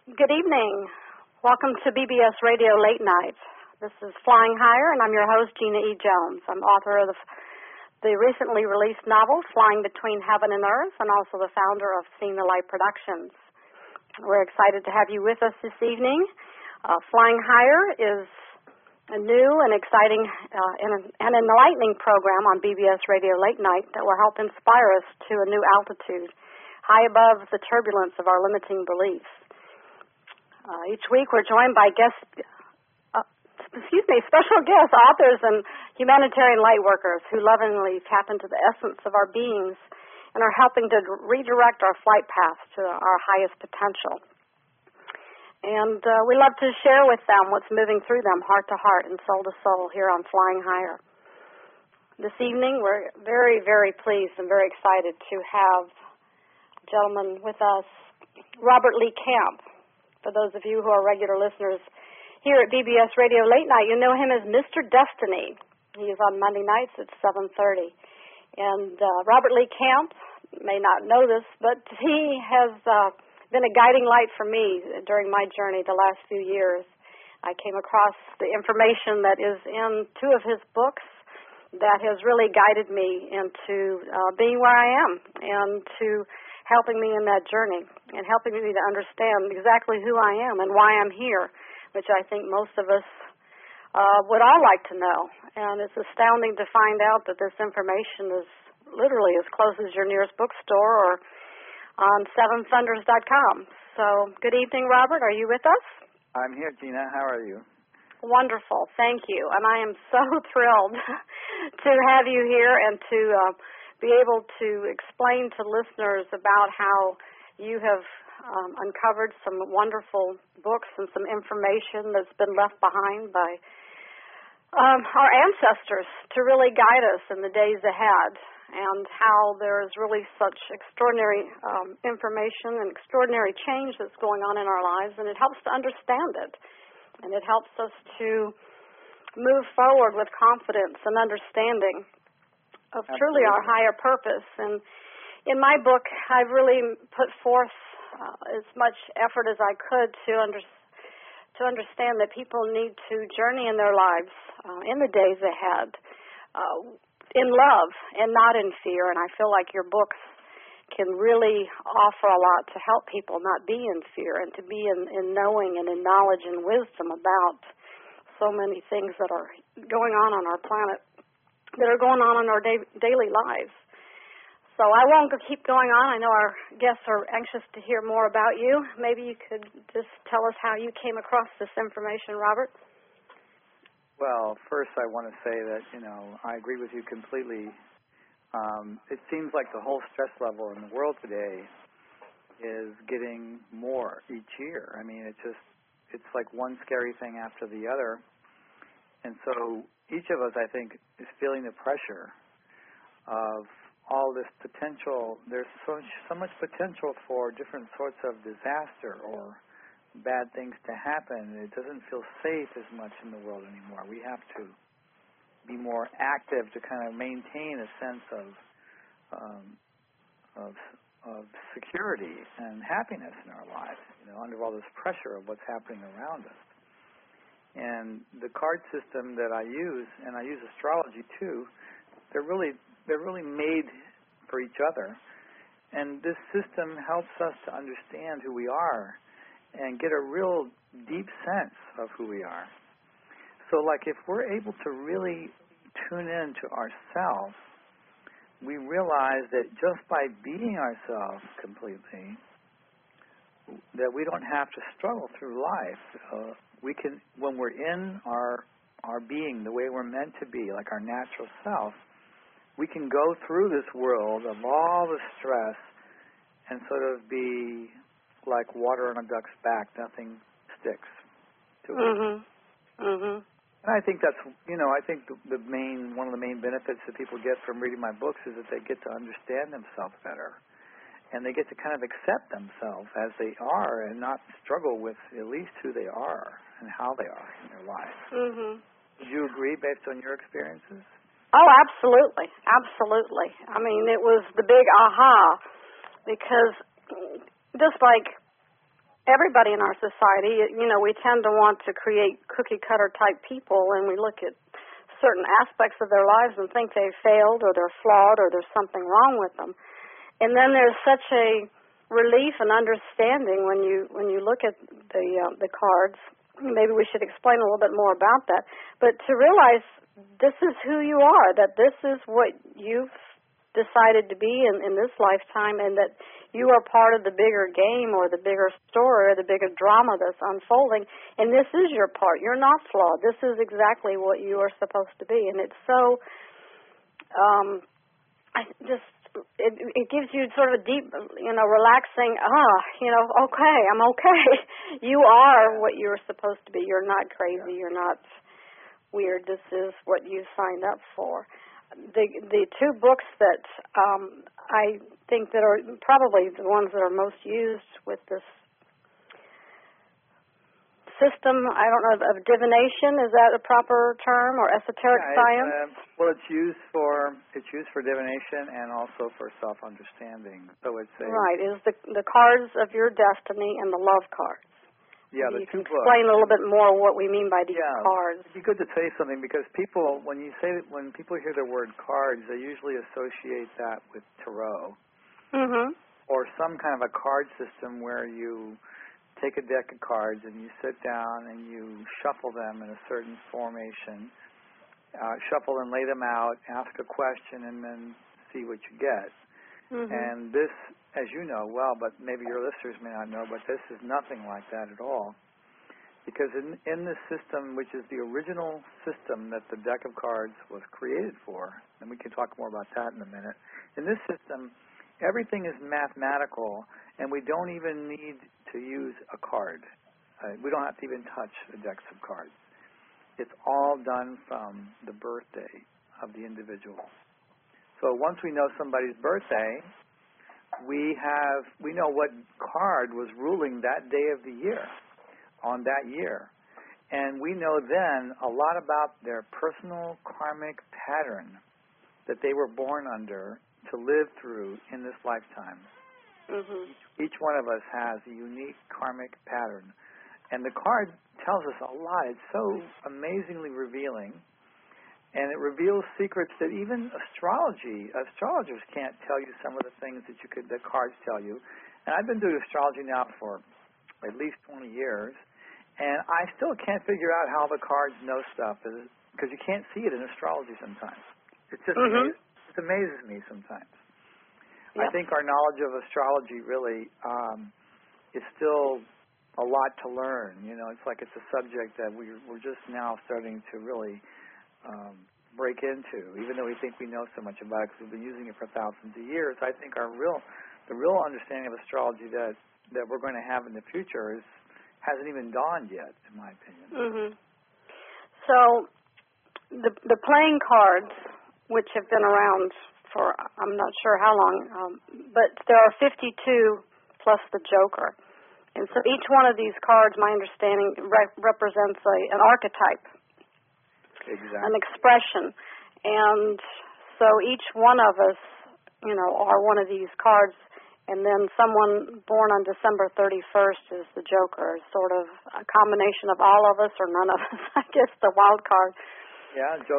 Good evening. Welcome to BBS Radio Late Night. This is Flying Higher, and I'm your host, Gina E. Jones. I'm author of the recently released novel, Flying Between Heaven and Earth, and also the founder of Seeing the Light Productions. We're excited to have you with us this evening. Flying Higher is a new and exciting and enlightening program on BBS Radio Late Night that will help inspire us to a new altitude, high above the turbulence of our limiting beliefs. Each week we're joined by special guests, authors and humanitarian light workers who lovingly tap into the essence of our beings and are helping to redirect our flight paths to our highest potential. And we love to share with them what's moving through them, heart to heart and soul to soul, here on Flying Higher. This evening we're very, very pleased and very excited to have a gentleman with us, Robert Lee Camp. For those of you who are regular listeners here at BBS Radio Late Night, you know him as Mr. Destiny. He is on Monday nights at 7:30. And Robert Lee Camp may not know this, but he has been a guiding light for me during my journey the last few years. I came across the information that is in two of his books that has really guided me into being where I am and to helping me in that journey and helping me to understand exactly who I am and why I'm here, which I think most of us would all like to know. And it's astounding to find out that this information is literally as close as your nearest bookstore or on seventhunders.com. So good evening, Robert. Are you with us? I'm here, Gina. How are you? Wonderful. Thank you. And I am so thrilled to have you here and to be able to explain to listeners about how you have uncovered some wonderful books and some information that's been left behind by our ancestors to really guide us in the days ahead, and how there is really such extraordinary information and extraordinary change that's going on in our lives, and it helps to understand it, and it helps us to move forward with confidence and understanding of truly our higher purpose. And in my book, I've really put forth as much effort as I could to understand that people need to journey in their lives in the days ahead in love and not in fear. And I feel like your books can really offer a lot to help people not be in fear and to be in knowing and in knowledge and wisdom about so many things that are going on our planet, that are going on in our daily lives. So I won't keep going on. I know our guests are anxious to hear more about you. Maybe you could just tell us how you came across this information, Robert. Well, first I want to say that, I agree with you completely. It seems like the whole stress level in the world today is getting more each year. I mean, it's like one scary thing after the other. And so each of us, I think, is feeling the pressure of all this potential. There's so much potential for different sorts of disaster or bad things to happen. It doesn't feel safe as much in the world anymore. We have to be more active to kind of maintain a sense of security and happiness in our lives, under all this pressure of what's happening around us. And the card system that I use, and I use astrology too, they're really made for each other. And this system helps us to understand who we are and get a real deep sense of who we are. So like if we're able to really tune in to ourselves, we realize that just by being ourselves completely, that we don't have to struggle through life. We can, when we're in our being the way we're meant to be, like our natural self, we can go through this world of all the stress and sort of be like water on a duck's back. Nothing sticks to it. Mm-hmm. Mm-hmm. And I think that's, I think one of the main benefits that people get from reading my books is that they get to understand themselves better. And they get to kind of accept themselves as they are and not struggle with at least who they are and how they are in their life. Mm-hmm. Would you agree based on your experiences? Oh, absolutely. Absolutely. I mean, it was the big aha, because just like everybody in our society, we tend to want to create cookie-cutter type people, and we look at certain aspects of their lives and think they've failed or they're flawed or there's something wrong with them. And then there's such a relief and understanding when you look at the cards. Maybe we should explain a little bit more about that. But to realize this is who you are, that this is what you've decided to be in this lifetime, and that you are part of the bigger game or the bigger story or the bigger drama that's unfolding, and this is your part. You're not flawed. This is exactly what you are supposed to be. And it's so it gives you sort of a deep, relaxing, okay, I'm okay. You are what you're supposed to be. You're not crazy. You're not weird. This is what you signed up for. The two books that I think that are probably the ones that are most used with this system, I don't know, of divination, is that a proper term, or esoteric science? Well, it's used for divination and also for self-understanding. So it's right, is the cards of your destiny and the love cards. Yeah, the two books. Explain a little bit more what we mean by these cards. It'd be good to say something, because people, when people hear the word cards, they usually associate that with tarot, or some kind of a card system where you take a deck of cards and you sit down and you shuffle them in a certain formation, shuffle and lay them out, ask a question, and then see what you get. And this, as you know well, but maybe your listeners may not know, but this is nothing like that at all. Because in this system, which is the original system that the deck of cards was created for, and we can talk more about that in a minute, in this system, everything is mathematical, and we don't even need to use a card. We don't have to even touch the decks of cards. It's all done from the birthday of the individual. So once we know somebody's birthday, we know what card was ruling that day of the year, on that year. And we know then a lot about their personal karmic pattern that they were born under to live through in this lifetime. Each one of us has a unique karmic pattern. And the card tells us a lot. It's so amazingly revealing. And it reveals secrets that even astrologers can't tell you some of the things that the cards tell you. And I've been doing astrology now for at least 20 years, and I still can't figure out how the cards know stuff, because you can't see it in astrology sometimes. It's just it amazes me sometimes. Yep. I think our knowledge of astrology really is still a lot to learn. It's like it's a subject that we're just now starting to really break into, even though we think we know so much about it because we've been using it for thousands of years. I think the real understanding of astrology that we're going to have in the future hasn't even dawned yet, in my opinion. So the playing cards, which have been around for I'm not sure how long, but there are 52 plus the Joker. And so each one of these cards, my understanding, represents an archetype. Exactly. An expression. And so each one of us, are one of these cards, and then someone born on December 31st is the Joker, sort of a combination of all of us or none of us, I guess, the wild card. Yeah, the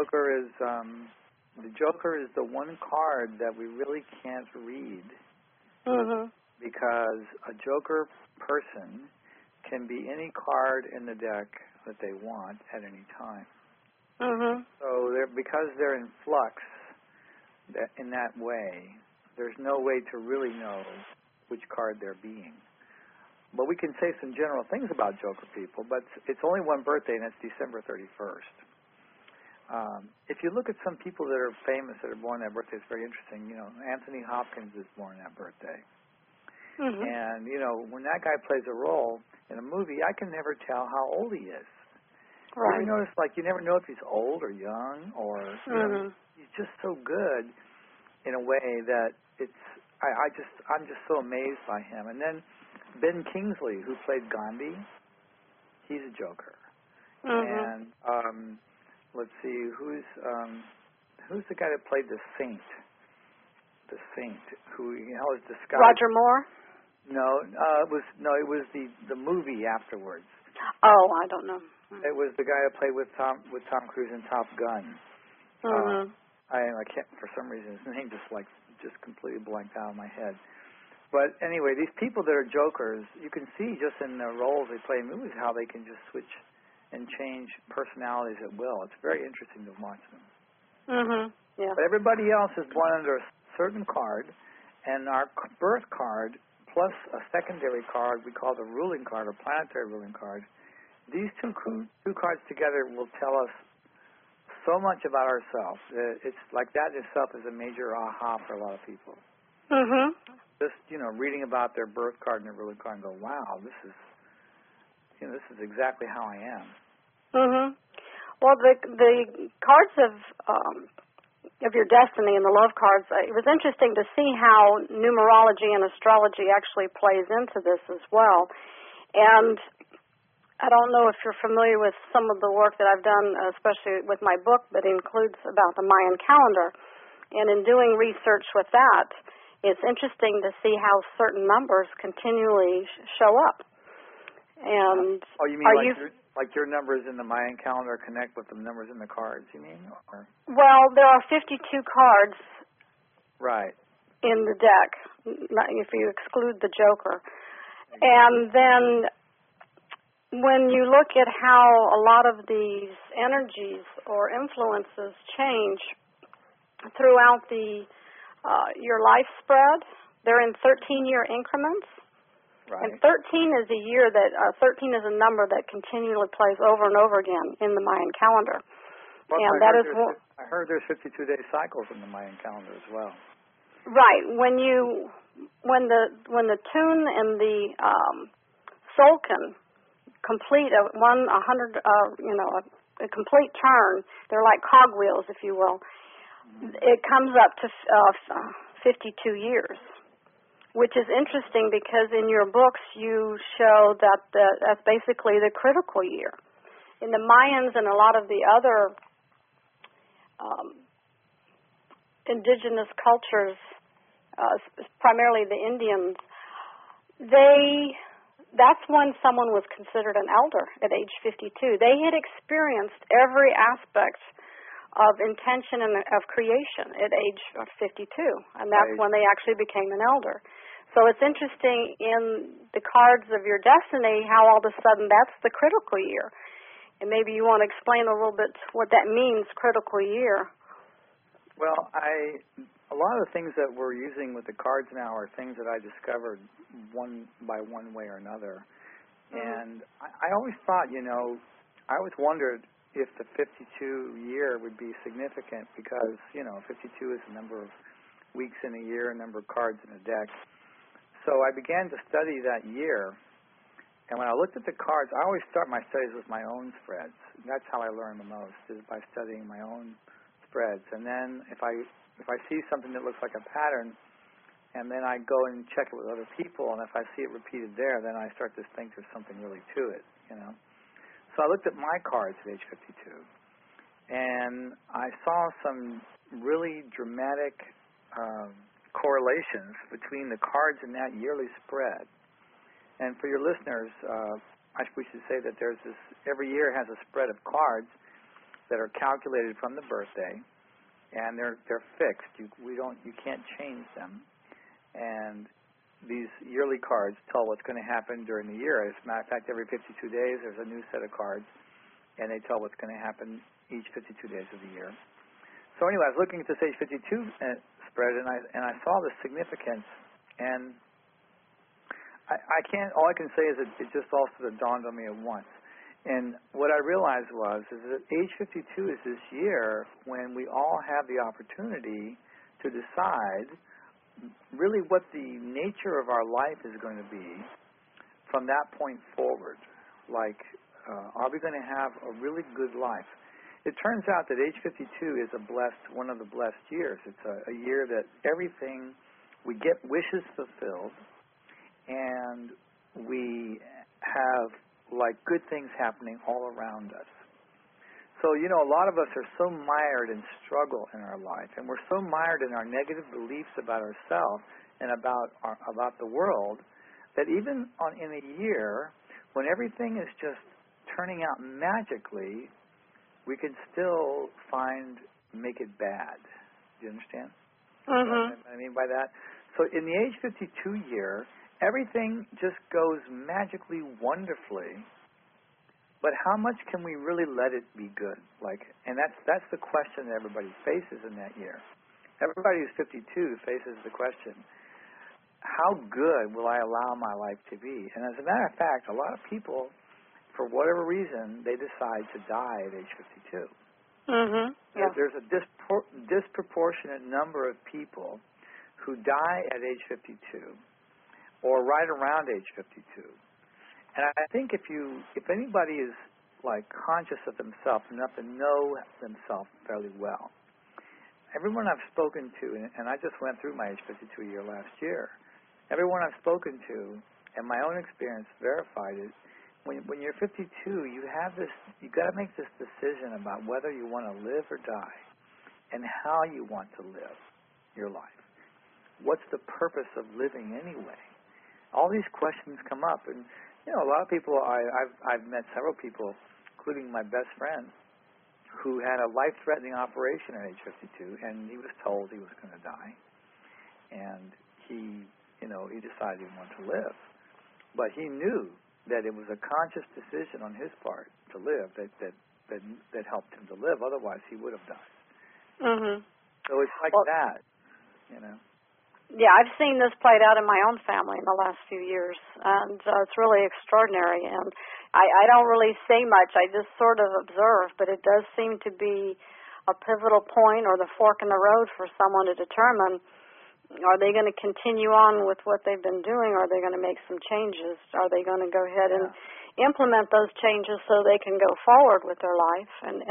Joker is the one card that we really can't read, because a Joker person can be any card in the deck that they want at any time. So because they're in flux in that way, there's no way to really know which card they're being. But we can say some general things about Joker people, but it's only one birthday, and it's December 31st. If you look at some people that are famous that are born that birthday, it's very interesting. Anthony Hopkins is born that birthday. And, when that guy plays a role in a movie, I can never tell how old he is. Right. You notice, you never know if he's old or young, or he's just so good in a way that I'm just so amazed by him. And then Ben Kingsley, who played Gandhi, he's a Joker. And let's see, who's the guy that played the Saint? The Saint, who was disguised. Roger Moore. It was the movie afterwards. Oh, I don't know. It was the guy who played with Tom Cruise in Top Gun. Mm-hmm. I can't, for some reason, his name just completely blanked out of my head. But anyway, these people that are jokers, you can see just in the roles they play in movies how they can just switch and change personalities at will. It's very interesting to watch them. Mhm. Yeah. But everybody else is born under a certain card, and our birth card plus a secondary card we call the ruling card or planetary ruling card. These two cards together will tell us so much about ourselves. It's like that itself is a major aha for a lot of people. Mhm. Just reading about their birth card and their ruling card and go, wow, this is exactly how I am. Mhm. Well, the cards of your destiny and the love cards. It was interesting to see how numerology and astrology actually plays into this as well. And I don't know if you're familiar with some of the work that I've done, especially with my book, that includes about the Mayan calendar. And in doing research with that, it's interesting to see how certain numbers continually show up. And you mean like your numbers in the Mayan calendar connect with the numbers in the cards, you mean? Or? Well, there are 52 cards right in the deck, if you exclude the Joker. And then when you look at how a lot of these energies or influences change throughout your life spread, they're in 13-year increments. Right. And 13 is a year 13 is a number that continually plays over and over again in the Mayan calendar. Well, and I heard there's 52-day cycles in the Mayan calendar as well. Right. When the tune and the Solkin complete a complete turn, they're like cogwheels, if you will. It comes up to 52 years. Which is interesting because in your books you show that that's basically the critical year. In the Mayans and a lot of the other indigenous cultures, primarily the Indians, that's when someone was considered an elder at age 52. They had experienced every aspect of intention and of creation at age 52, and that's right. when they actually became an elder. So it's interesting in the cards of your destiny how all of a sudden that's the critical year. And maybe you want to explain a little bit what that means, critical year. Well, a lot of the things that we're using with the cards now are things that I discovered one way or another. Mm-hmm. And I always thought, I always wondered if the 52 year would be significant because, 52 is the number of weeks in a year, a number of cards in a deck. So I began to study that year, and when I looked at the cards, I always start my studies with my own spreads. That's how I learn the most, is by studying my own spreads. And then if I see something that looks like a pattern, and then I go and check it with other people, and if I see it repeated there, then I start to think there's something really to it, So I looked at my cards at age 52, and I saw some really dramatic correlations between the cards in that yearly spread. And for your listeners, we should say that there's every year has a spread of cards that are calculated from the birthday, and they're fixed. You can't change them. And these yearly cards tell what's going to happen during the year. As a matter of fact, every 52 days there's a new set of cards, and they tell what's going to happen each 52 days of the year. So anyway, I was looking at this age 52 spread, and I saw the significance, and I can't. All I can say is it just all sort of dawned on me at once. And what I realized is that age 52 is this year when we all have the opportunity to decide really what the nature of our life is going to be from that point forward. Like, are we going to have a really good life? It turns out that age 52 is one of the blessed years. It's a year that everything, we get wishes fulfilled, and we have good things happening all around us. So, a lot of us are so mired in struggle in our life, and we're so mired in our negative beliefs about ourselves and about the world that even in a year, when everything is just turning out magically, we can still make it bad. Do you understand? Mhm. What I mean by that? So in the age 52 year, everything just goes magically wonderfully, but how much can we really let it be good? And that's the question that everybody faces in that year. Everybody who's 52 faces the question, how good will I allow my life to be? And as a matter of fact, a lot of people, for whatever reason, they decide to die at age 52. Mhm. Yeah. There's a disproportionate number of people who die at age 52 or right around age 52. And I think if anybody is conscious of themselves enough to know themselves fairly well, everyone I've spoken to, and I just went through my age 52 year last year, everyone I've spoken to and my own experience verified it. When you're 52, you got to make this decision about whether you want to live or die and how you want to live your life. What's the purpose of living anyway? All these questions come up, and a lot of people. I've met several people, including my best friend, who had a life-threatening operation at age 52, and he was told he was going to die, and he decided he wanted to live, but he knew that it was a conscious decision on his part to live that helped him to live. Otherwise, he would have died. Mhm. So it's that. Yeah, I've seen this played out in my own family in the last few years, and it's really extraordinary. And I don't really say much. I just sort of observe, but it does seem to be a pivotal point or the fork in the road for someone to determine, are they going to continue on with what they've been doing, or are they going to make some changes? Are they going to go ahead and implement those changes so they can go forward with their life?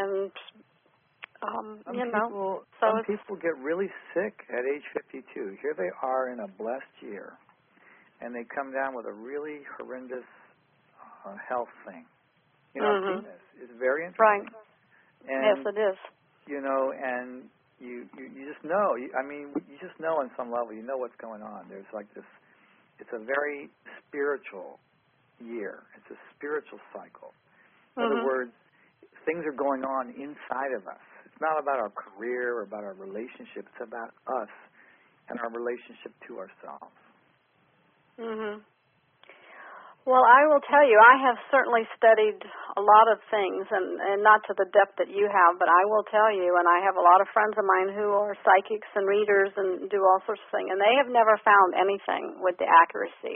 Some people get really sick at age 52. Here they are in a blessed year, and they come down with a really horrendous health thing. I've seen this. It's very interesting. Right. And, yes, it is. And you just know. You just know on some level. You know what's going on. There's this. It's a very spiritual year. It's a spiritual cycle. In other words, things are going on inside of us. It's not about our career or about our relationship. It's about us and our relationship to ourselves. Mhm. Well, I will tell you, I have certainly studied a lot of things, and not to the depth that you have, but I will tell you, and I have a lot of friends of mine who are psychics and readers and do all sorts of things, and they have never found anything with the accuracy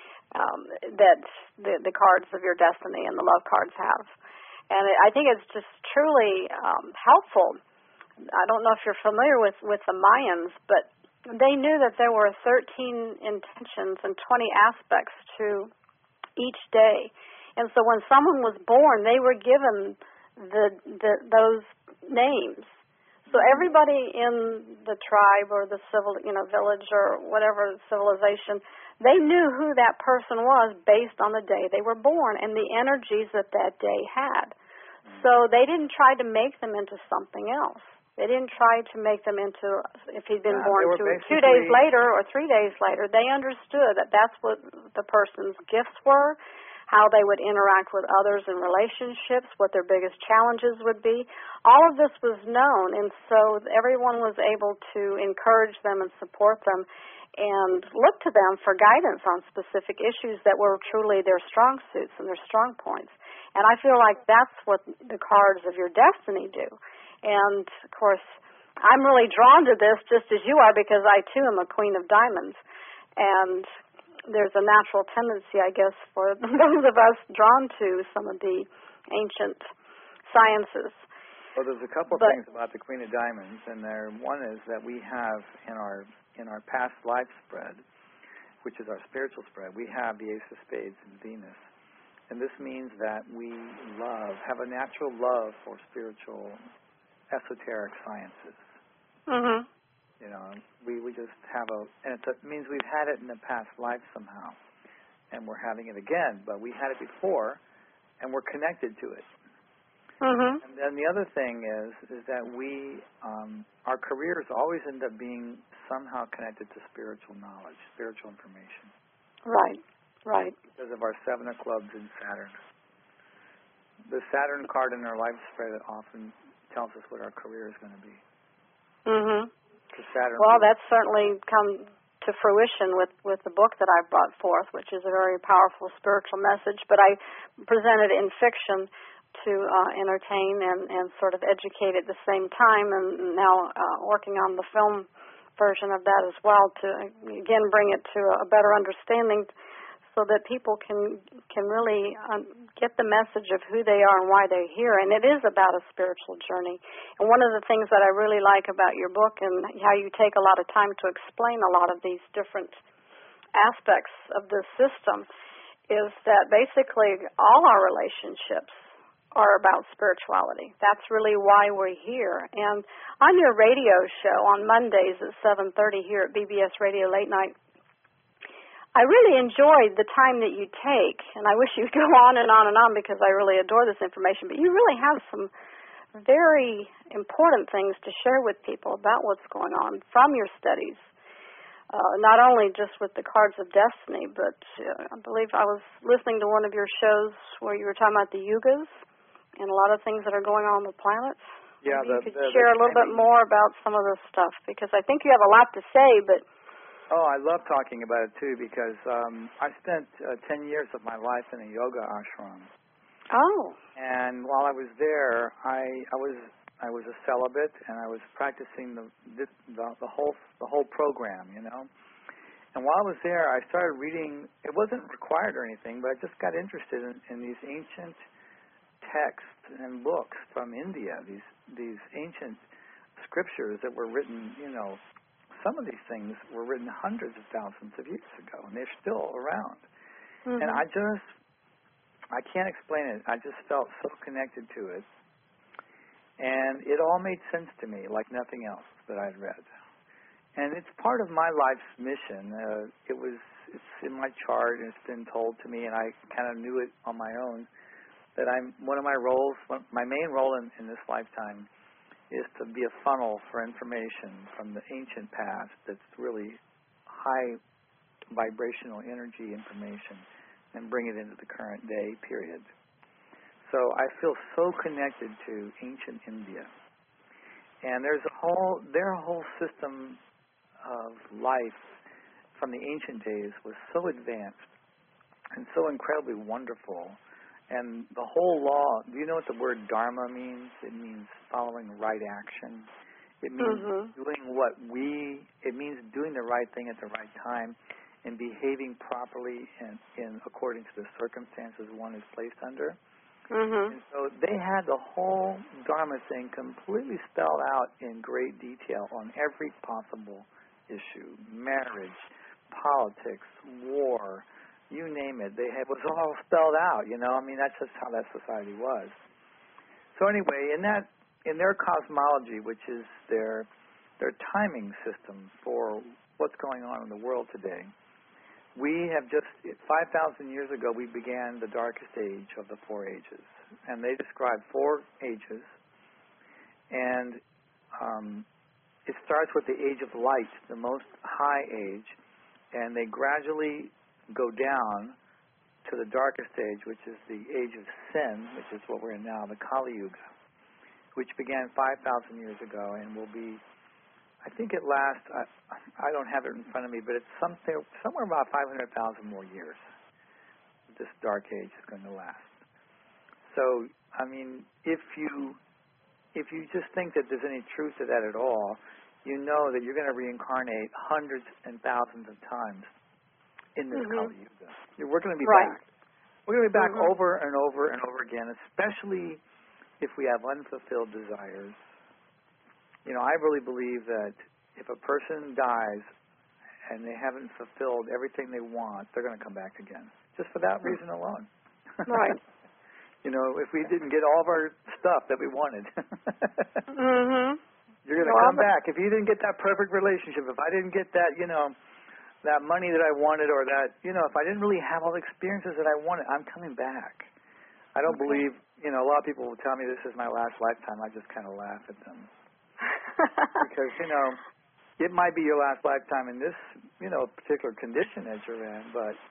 that the cards of your destiny and the love cards have. And I think it's just truly helpful. I don't know if you're familiar with the Mayans, but they knew that there were 13 intentions and 20 aspects to each day. And so when someone was born, they were given those names. So everybody in the tribe or the village or whatever civilization, they knew who that person was based on the day they were born and the energies that day had. So they didn't try to make them into something else. They didn't try to make them into, if he'd been born 2 days later or 3 days later, they understood that that's what the person's gifts were, how they would interact with others in relationships, what their biggest challenges would be. All of this was known, and so everyone was able to encourage them and support them and look to them for guidance on specific issues that were truly their strong suits and their strong points. And I feel like that's what the cards of your destiny do. And, of course, I'm really drawn to this just as you are because I, too, am a Queen of Diamonds. And there's a natural tendency, I guess, for those of us drawn to some of the ancient sciences. Well, there's a couple of things about the Queen of Diamonds, and one is that we have in our past life spread, which is our spiritual spread, we have the Ace of Spades and Venus. And this means that we have a natural love for spiritual, esoteric sciences. Mhm. We just have and it means we've had it in the past life somehow, and we're having it again. But we had it before, and we're connected to it. Mhm. And then the other thing is that our careers always end up being somehow connected to spiritual knowledge, spiritual information. Right. Right. Because of our 7 of clubs in Saturn. The Saturn card in our life spread often tells us what our career is going to be. Mhm. Saturn. Well, that's certainly come to fruition with the book that I've brought forth, which is a very powerful spiritual message. But I present it in fiction to entertain and sort of educate at the same time, and now working on the film version of that as well to, again, bring it to a better understanding so that people can really get the message of who they are and why they're here. And it is about a spiritual journey. And one of the things that I really like about your book and how you take a lot of time to explain a lot of these different aspects of this system is that basically all our relationships are about spirituality. That's really why we're here. And on your radio show on Mondays at 7:30 here at BBS Radio Late Night, I really enjoyed the time that you take, and I wish you'd go on and on and on because I really adore this information, but you really have some very important things to share with people about what's going on from your studies, not only just with the cards of destiny, but I believe I was listening to one of your shows where you were talking about the yugas and a lot of things that are going on with planets. Yeah, maybe you could share a little bit more about some of this stuff because I think you have a lot to say, but oh, I love talking about it, too, because I spent 10 years of my life in a yoga ashram. Oh. And while I was there, I was a celibate, and I was practicing the whole program, you know. And while I was there, I started reading. It wasn't required or anything, but I just got interested in these ancient texts and books from India, these ancient scriptures that were written, you know. Some of these things were written hundreds of thousands of years ago, and they're still around. Mm-hmm. And I can't explain it. I just felt so connected to it. And it all made sense to me like nothing else that I'd read. And it's part of my life's mission. It's in my chart, and it's been told to me, and I kind of knew it on my own, that one of my roles, my main role in this lifetime is to be a funnel for information from the ancient past that's really high vibrational energy information and bring it into the current day period. So I feel so connected to ancient India. And their whole system of life from the ancient days was so advanced and so incredibly wonderful. And the whole law, do you know what the word dharma means? It means following right action. It means it means doing the right thing at the right time and behaving properly and according to the circumstances one is placed under. Mm-hmm. And so they had the whole dharma thing completely spelled out in great detail on every possible issue: marriage, politics, war, you name it. It was all spelled out, you know. I mean, that's just how that society was. So anyway, in their cosmology, which is their timing system for what's going on in the world today, we have just 5,000 years ago we began the darkest age of the 4 ages, and they describe 4 ages, and it starts with the age of light, the most high age, and they gradually go down to the darkest age, which is the age of sin, which is what we're in now, the Kali Yuga, which began 5,000 years ago and will be, I think it lasts, I don't have it in front of me, but it's somewhere about 500,000 more years this dark age is going to last. So, I mean, if you just think that there's any truth to that at all, you know that you're going to reincarnate hundreds and thousands of times in this Kali Yuga. We're going to be back. We're going to be back over and over and over again, especially if we have unfulfilled desires. You know, I really believe that if a person dies and they haven't fulfilled everything they want, they're going to come back again, just for that reason alone. Right. You know, if we didn't get all of our stuff that we wanted, you're going to come back. If you didn't get that perfect relationship, if I didn't get that, you know, that money that I wanted, or that, you know, if I didn't really have all the experiences that I wanted, I'm coming back. I don't believe, you know, a lot of people will tell me this is my last lifetime. I just kind of laugh at them. Because, you know, it might be your last lifetime in this, you know, particular condition that you're in, but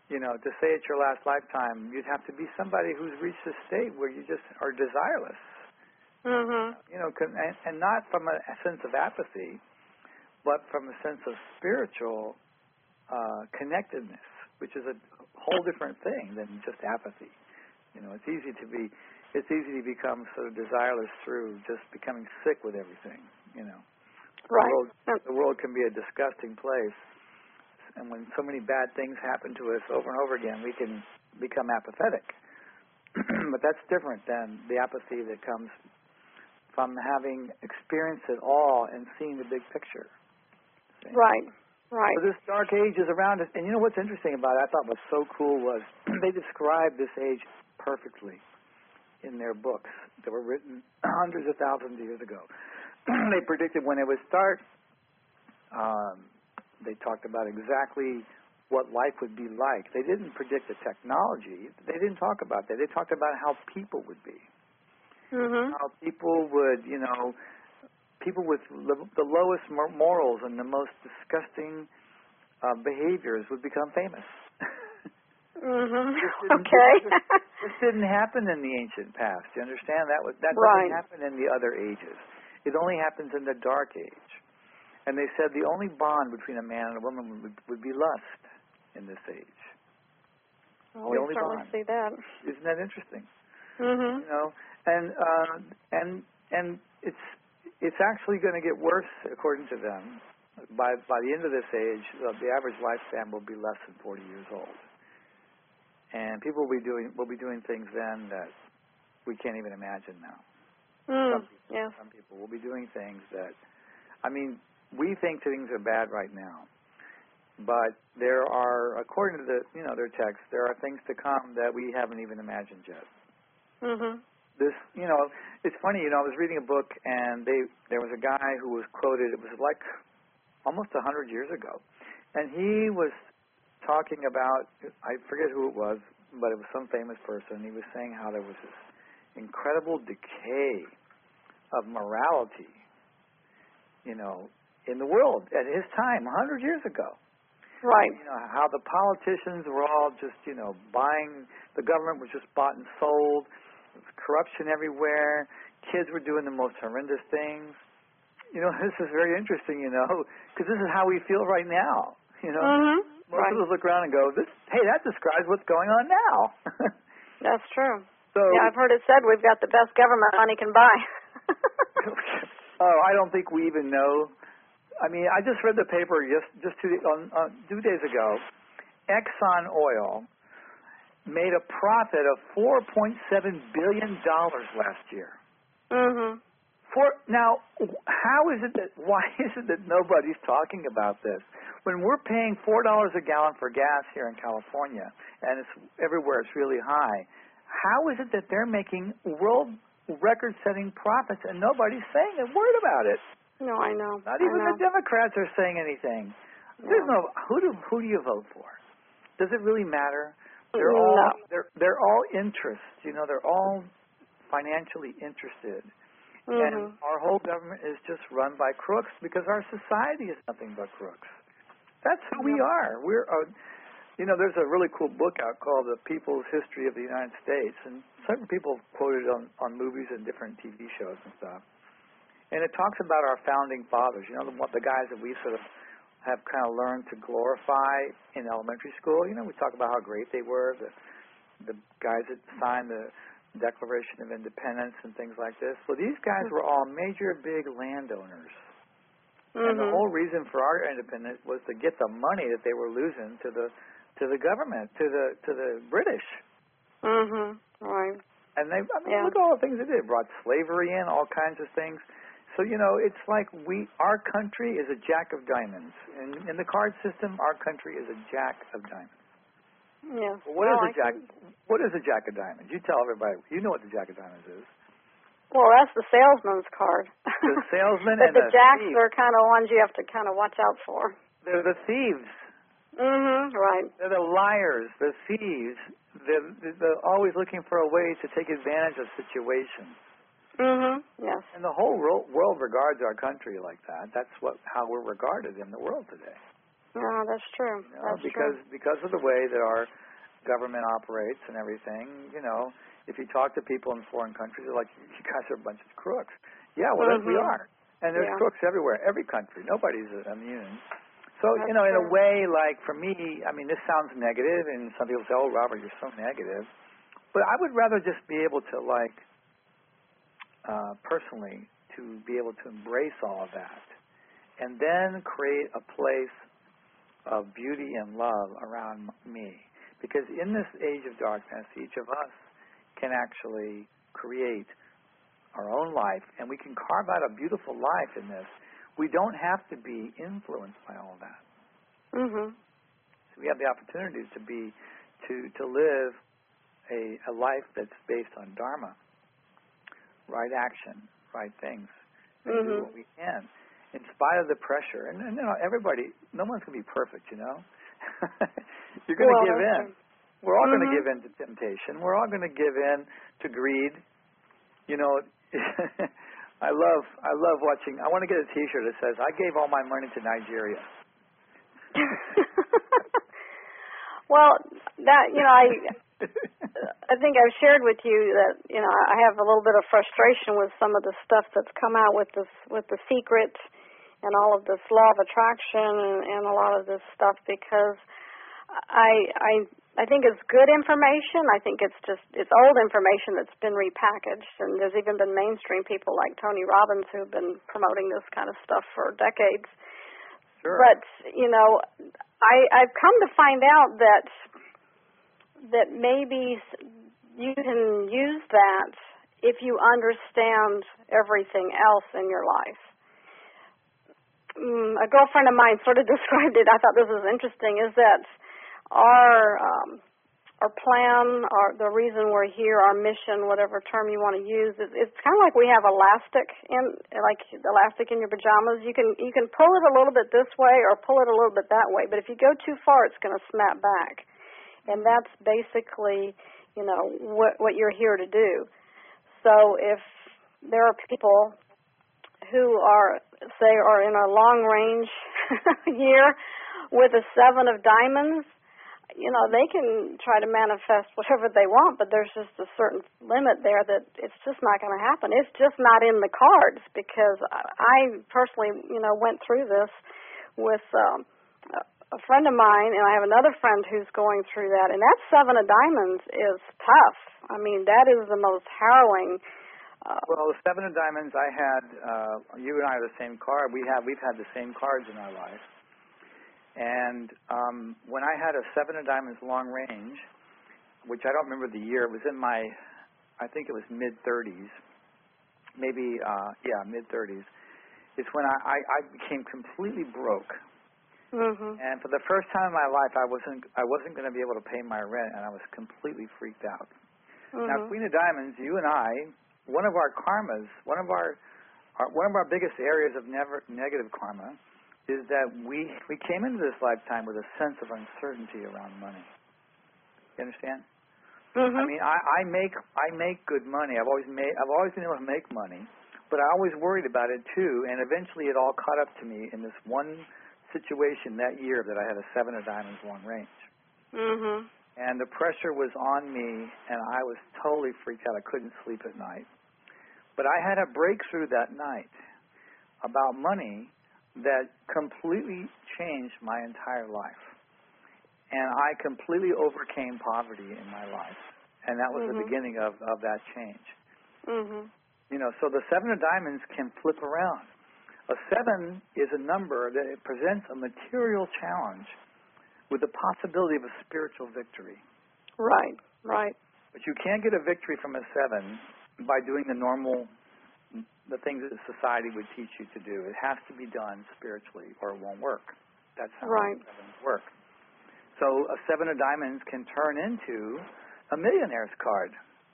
To say it's your last lifetime, you'd have to be somebody who's reached a state where you just are desireless. Mhm. And not from a sense of apathy, but from a sense of spiritual connectedness, which is a whole different thing than just apathy. It's easy to become sort of desireless through just becoming sick with everything. Right. The world can be a disgusting place, and when so many bad things happen to us over and over again, we can become apathetic. But that's different than the apathy that comes from having experienced it all and seeing the big picture. See? Right. Right. So this dark age is around us, and what's interesting about it, I thought was so cool was they described this age perfectly in their books that were written hundreds of thousands of years ago. They predicted when it would start. They talked about exactly what life would be like. They didn't predict the technology. They didn't talk about that. They talked about how people would be. Mhm. How people would, people with the lowest morals and the most disgusting behaviors would become famous. Mhm. Okay. This didn't happen in the ancient past. You understand? That Right. doesn't happen in the other ages. It only happens in the dark age. And they said the only bond between a man and a woman would be lust in this age. Well, The we only certainly bond. see that. Isn't that interesting? Mhm. And it's actually going to get worse according to them. By the end of this age, the average lifespan will be less than 40 years old, and people will be doing things then that we can't even imagine now. Yes. Some people will be doing things that, we think things are bad right now, but there are, according to their text, there are things to come that we haven't even imagined yet. Mhm. This, it's funny. I was reading a book, and there was a guy who was quoted. It was like almost 100 years ago, and he was talking about, I forget who it was, but it was some famous person. He was saying how there was this incredible decay of morality, in the world at his time, 100 years ago. Right. How the politicians were all just, buying, the government was just bought and sold. There was corruption everywhere. Kids were doing the most horrendous things. This is very interesting, because this is how we feel right now, Mhm. Most of us look around and go, hey, that describes what's going on now. That's true. So, yeah, I've heard it said we've got the best government money can buy. I don't think we even know. I just read the paper just 2 days ago. Exxon Oil made a profit of $4.7 billion last year. Mhm. Now, why is it that nobody's talking about this? When we're paying $4 a gallon for gas here in California, and it's everywhere it's really high, how is it that they're making world record-setting profits and nobody's saying a word about it? No, I know. Not even the Democrats are saying anything. No. There's who do you vote for? Does it really matter? They're all interests. They're all financially interested. And our whole government is just run by crooks because our society is nothing but crooks. That's who we are. We're there's a really cool book out called The People's History of the United States, and certain people quoted on movies and different TV shows and stuff. And it talks about our founding fathers, the guys that we sort of have kind of learned to glorify in elementary school. We talk about how great they were, the guys that signed the Declaration of Independence and things like this. Well, these guys were all major big landowners. And the whole reason for our independence was to get the money that they were losing to the government, to the British. Right. And they, look at all the things they did. Brought slavery in, all kinds of things. So, it's like our country is a jack of diamonds. In the card system, our country is a jack of diamonds. Yeah. Well, what is a jack of diamonds? You tell everybody. You know what the jack of diamonds is. Well, that's the salesman's card. The salesman but and the jacks thief. are kind of ones you have to kind of watch out for. They're the thieves. Right. They're the liars, the thieves. They're always looking for a way to take advantage of situations. Yes. And the whole world regards our country like that. That's how we're regarded in the world today. Yeah, that's true. You know, That's because of the way that our government operates and everything, if you talk to people in foreign countries, they're like, you guys are a bunch of crooks. Yeah, well, we are. And there's crooks everywhere, every country. Nobody's immune. So, That's in a true. way, like for me, this sounds negative, and some people say, oh, Robert, you're so negative. But I would rather just be able to, personally, to be able to embrace all of that and then create a place of beauty and love around me. Because in this age of darkness, each of us can actually create our own life, and we can carve out a beautiful life in this. We don't have to be influenced by all that. So we have the opportunity to live a life that's based on Dharma, right action, right things, and do what we can, in spite of the pressure. And everybody, no one's going to be perfect, You're going to give in. True. We're all going to give in to temptation. We're all going to give in to greed. I love watching. I want to get a T-shirt that says, "I gave all my money to Nigeria." Well, that I think I've shared with you that I have a little bit of frustration with some of the stuff that's come out with The Secret and all of this law of attraction and a lot of this stuff, because I think it's good information. I think it's old information that's been repackaged, and there's even been mainstream people like Tony Robbins who've been promoting this kind of stuff for decades. Sure. But I've come to find out that maybe you can use that if you understand everything else in your life. A girlfriend of mine sort of described it. I thought this was interesting. Is that our plan, or the reason we're here, our mission, whatever term you want to use, it's kind of like we have elastic in your pajamas. You can pull it a little bit this way or pull it a little bit that way, but if you go too far, it's going to snap back. And that's basically, what you're here to do. So if there are people who are in a long-range year with a 7 of diamonds, they can try to manifest whatever they want, but there's just a certain limit there that it's just not going to happen. It's just not in the cards, because I personally, went through this with a friend of mine, and I have another friend who's going through that, and that 7 of diamonds is tough. That is the most harrowing. Well, the 7 of diamonds I had, you and I are the same card. We've had the same cards in our life. And when I had a 7 of diamonds long range, which I don't remember the year, it was in I think it was mid-30s, maybe, mid-30s. It's when I became completely broke. And for the first time in my life, I wasn't going to be able to pay my rent, and I was completely freaked out. Now, Queen of Diamonds, you and I, one of our karmas, one of our biggest areas of negative karma, is that we came into this lifetime with a sense of uncertainty around money. You understand? I make good money. I've always been able to make money, but I always worried about it too. And eventually, it all caught up to me in this one situation that year that I had a 7 of diamonds long range. And the pressure was on me, and I was totally freaked out. I couldn't sleep at night. But I had a breakthrough that night about money that completely changed my entire life. And I completely overcame poverty in my life. And that was the beginning of that change. So the 7 of diamonds can flip around. A 7 is a number that it presents a material challenge with the possibility of a spiritual victory. Right. But you can't get a victory from a 7 by doing the things that society would teach you to do. It has to be done spiritually, or it won't work. That's how 7s work. So a 7 of diamonds can turn into a millionaire's card.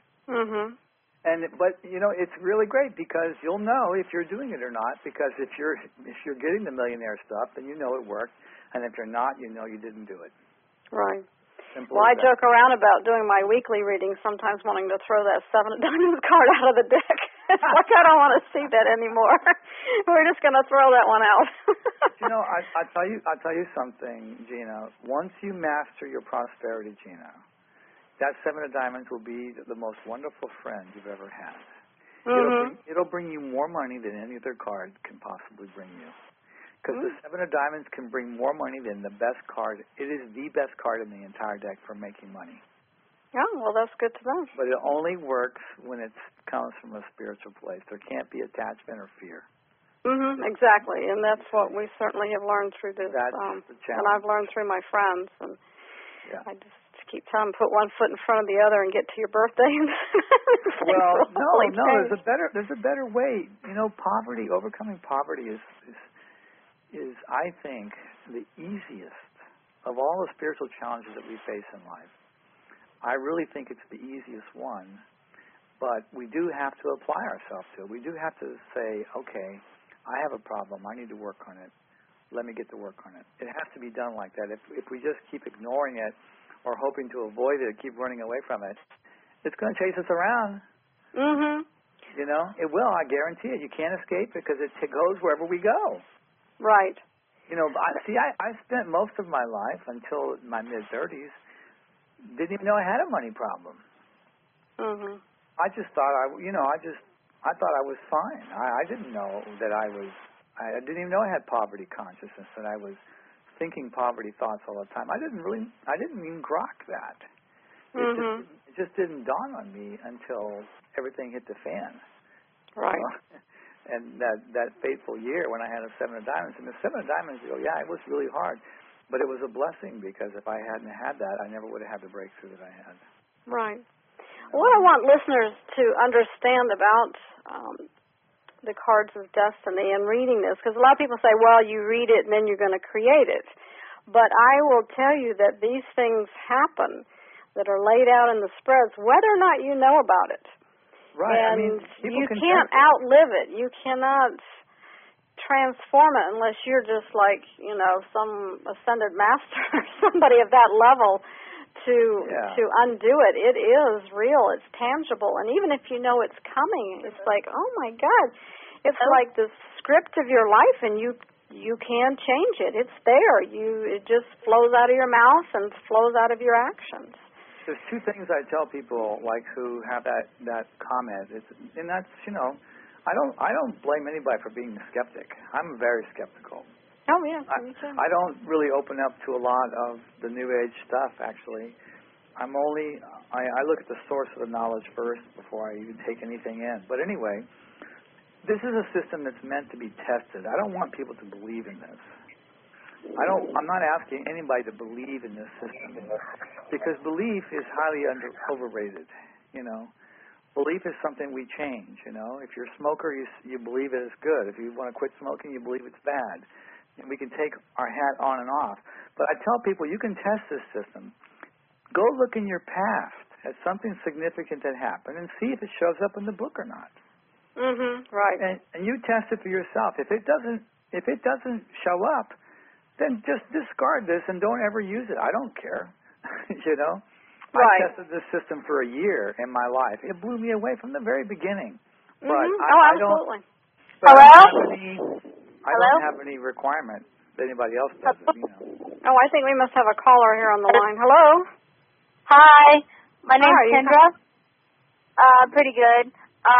But it's really great, because you'll know if you're doing it or not. Because if you're getting the millionaire stuff, then you know it worked, and if you're not, you know you didn't do it. Right. Simple well, I as that. joke around about doing my weekly reading, sometimes wanting to throw that 7 of diamonds card out of the deck. It's like I don't want to see that anymore. We're just going to throw that one out. I'll tell you something, Gina. Once you master your prosperity, Gina, that Seven of Diamonds will be the most wonderful friend you've ever had. It'll bring you more money than any other card can possibly bring you. Because the Seven of Diamonds can bring more money than the best card. It is the best card in the entire deck for making money. Oh, well, that's good to know. But it only works when it comes from a spiritual place. There can't be attachment or fear. Exactly, and that's what we certainly have learned through this. That's the challenge. And I've learned through my friends, and yeah. I just keep telling them, put one foot in front of the other and get to your birthday. Well, no, there's a better way. You know, overcoming poverty is I think the easiest of all the spiritual challenges that we face in life. I really think it's the easiest one, but we do have to apply ourselves to it. We do have to say, okay, I have a problem. I need to work on it. Let me get to work on it. It has to be done like that. If we just keep ignoring it or hoping to avoid it, keep running away from it, it's going to chase us around. You know, it will. I guarantee it. You can't escape it because it goes wherever we go. Right. You know, I spent most of my life until my mid-30s didn't even know I had a money problem. I just thought I thought I was fine. I didn't know that I didn't even know I had poverty consciousness, that I was thinking poverty thoughts all the time. I didn't even grok that. It just didn't dawn on me until everything hit the fan. Right. And that fateful year when I had a Seven of Diamonds. And the Seven of Diamonds, it was really hard. But it was a blessing because if I hadn't had that, I never would have had the breakthrough that I had. Right. What I want listeners to understand about the cards of destiny and reading this, because a lot of people say, well, you read it and then you're going to create it. But I will tell you that these things happen that are laid out in the spreads, whether or not you know about it. Right. And you can't outlive it. You cannot transform it unless you're just like, some ascended master or somebody of that level to undo it. It is real. It's tangible. And even if you know it's coming, it's like, oh, my God. It's like the script of your life, and you can change it. It's there. It just flows out of your mouth and flows out of your actions. There's two things I tell people, like, who have that comment, and that's, I don't blame anybody for being a skeptic. I'm very skeptical. Oh, yeah, me too. I don't really open up to a lot of the New Age stuff, actually. I look at the source of the knowledge first before I even take anything in. But anyway, this is a system that's meant to be tested. I don't want people to believe in this. I'm not asking anybody to believe in this system because belief is highly overrated, Belief is something we change, If you're a smoker, you believe it is good. If you want to quit smoking, you believe it's bad. And we can take our hat on and off. But I tell people, you can test this system. Go look in your past at something significant that happened and see if it shows up in the book or not. Right. And you test it for yourself. If it doesn't show up, then just discard this and don't ever use it. I don't care, Right. I tested this system for a year in my life. It blew me away from the very beginning. But absolutely. I don't have any requirement that anybody else does it, Oh, I think we must have a caller here on the line. Hello? Hi. My name's Kendra. Pretty good.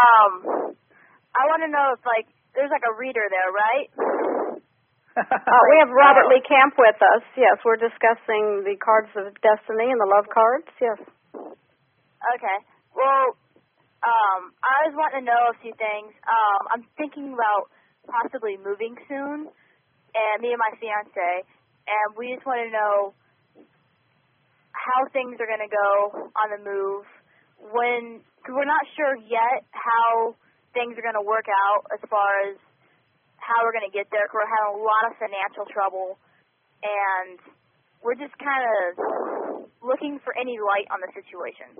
I want to know if, there's a reader there, right? We have Robert Lee Camp with us. Yes, we're discussing the cards of destiny and the love cards. Yes. Okay. Well, I was wanting to know a few things. I'm thinking about possibly moving soon, and me and my fiance, and we just want to know how things are going to go on the move. Because we're not sure yet how things are going to work out as far as how we're going to get there. We're having a lot of financial trouble, and we're just kind of looking for any light on the situation.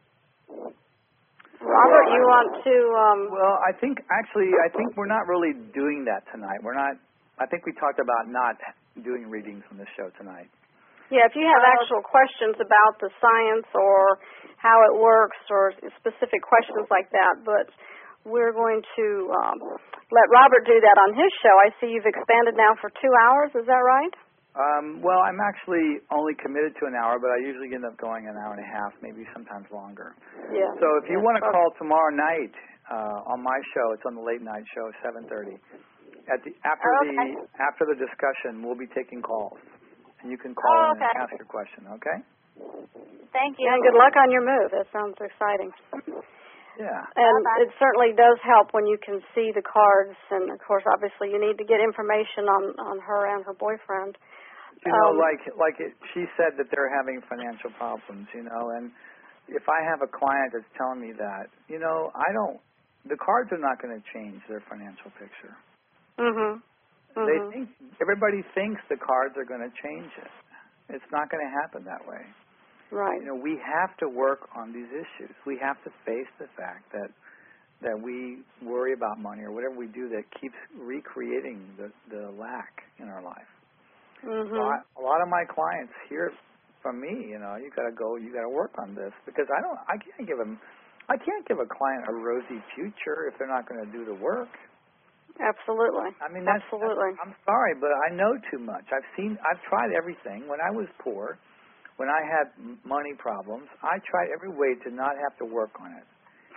Robert, you want to... Well, I think we're not really doing that tonight. I think we talked about not doing readings on the show tonight. Yeah, if you have actual questions about the science or how it works or specific questions like that, but we're going to let Robert do that on his show. I see you've expanded now for 2 hours. Is that right? Well, I'm actually only committed to an hour, but I usually end up going an hour and a half, maybe sometimes longer. Yeah. So if you want to call tomorrow night on my show, it's on the late night show, 7:30. After the discussion, we'll be taking calls, and you can call in and ask your question. Okay? Thank you. And good luck on your move. That sounds exciting. Yeah. And it certainly does help when you can see the cards, and of course, obviously, you need to get information on her and her boyfriend. You know, she said that they're having financial problems. You know, and if I have a client that's telling me that, you know, the cards are not going to change their financial picture. Mhm. They think everybody thinks the cards are going to change it. It's not going to happen that way. Right. You know, we have to work on these issues. We have to face the fact that we worry about money or whatever we do that keeps recreating the lack in our life. Mhm. So a lot of my clients hear from me, you know, you got to work on this, because I can't give a client a rosy future if they're not going to do the work. Absolutely. I mean, absolutely. I'm sorry, but I know too much. I've tried everything. When I was poor, when I had money problems, I tried every way to not have to work on it.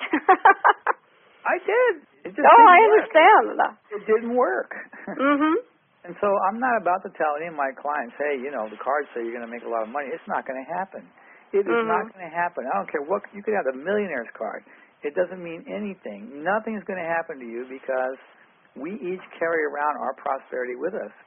I did. It just didn't I work. understand. It didn't work. Mhm. And so I'm not about to tell any of my clients, hey, you know, the cards say you're going to make a lot of money. It's not going to happen. It is not going to happen. I don't care what. You could have the millionaire's card. It doesn't mean anything. Nothing is going to happen to you because we each carry around our prosperity with us.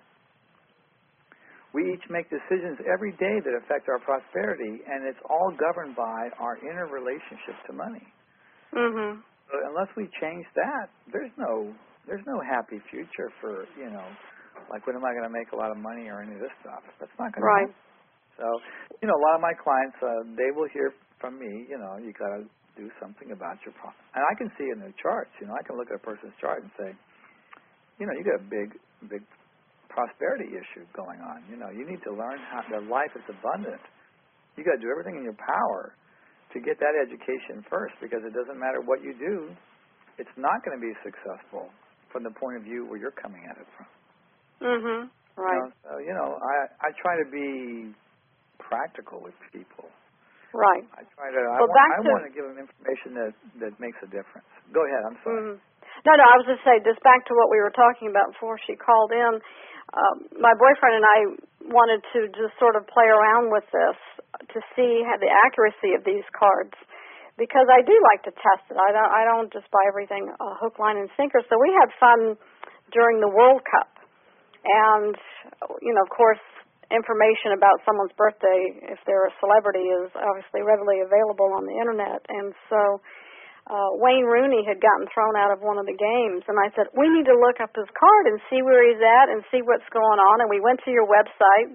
We each make decisions every day that affect our prosperity, and it's all governed by our inner relationship to money. Mhm. So unless we change that, there's no happy future for, you know, like when am I going to make a lot of money or any of this stuff. That's not going to happen. So, you know, a lot of my clients, they will hear from me, you know, you got to do something about your problem. And I can see in their charts, you know, I can look at a person's chart and say, you know, you got a big prosperity issue going on. You know, you need to learn how that life is abundant. You got to do everything in your power to get that education first, because it doesn't matter what you do, it's not going to be successful from the point of view where you're coming at it from. Mhm. Right. You know, so, you know, I try to be practical with people. Right. I try to. Well, I want to give them information that makes a difference. Go ahead. I'm sorry. Mhm. No, I was just saying, just back to what we were talking about before she called in. My boyfriend and I wanted to just sort of play around with this to see the accuracy of these cards, because I do like to test it. I don't just buy everything hook, line, and sinker. So we had fun during the World Cup, and you know, of course, information about someone's birthday, if they're a celebrity, is obviously readily available on the internet, and so. Wayne Rooney had gotten thrown out of one of the games, and I said, we need to look up his card and see where he's at and see what's going on. And we went to your website,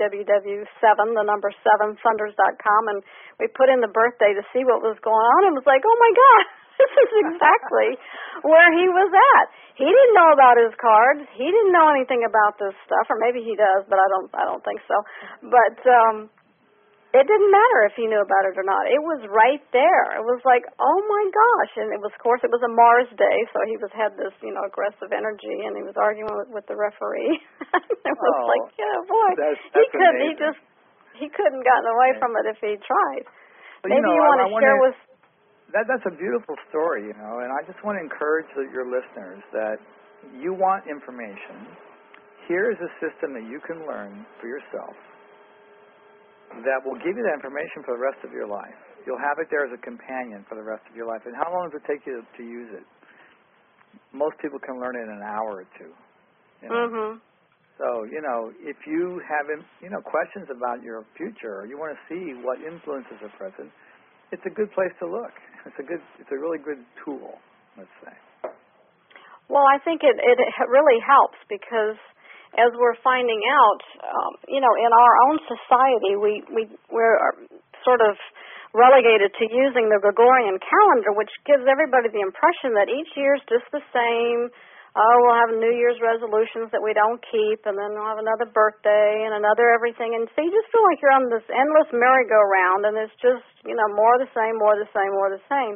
www.7thunders.com, and we put in the birthday to see what was going on, and it was like, oh my God, this is exactly where he was at. He didn't know about his cards. He didn't know anything about this stuff, or maybe he does, but I don't think so. But it didn't matter if he knew about it or not. It was right there. It was like, oh my gosh! And it was, of course, it was a Mars day, so he had this, you know, aggressive energy, and he was arguing with the referee. It was like, yeah, boy, that's amazing. He couldn't gotten away from it if he tried. But, maybe you want to share with. That's a beautiful story, you know, and I just want to encourage your listeners that you want information. Here is a system that you can learn for yourself that will give you that information for the rest of your life. You'll have it there as a companion for the rest of your life. And how long does it take you to use it? Most people can learn it in an hour or two. You know? Mhm. So, you know, if you have, you know, questions about your future, or you want to see what influences are present, it's a good place to look. It's a really good tool, let's say. Well, I think it really helps, because as we're finding out, you know, in our own society, we're sort of relegated to using the Gregorian calendar, which gives everybody the impression that each year's just the same. We'll have New Year's resolutions that we don't keep, and then we'll have another birthday and another everything. And so you just feel like you're on this endless merry-go-round, and it's just, you know, more of the same, more of the same, more of the same.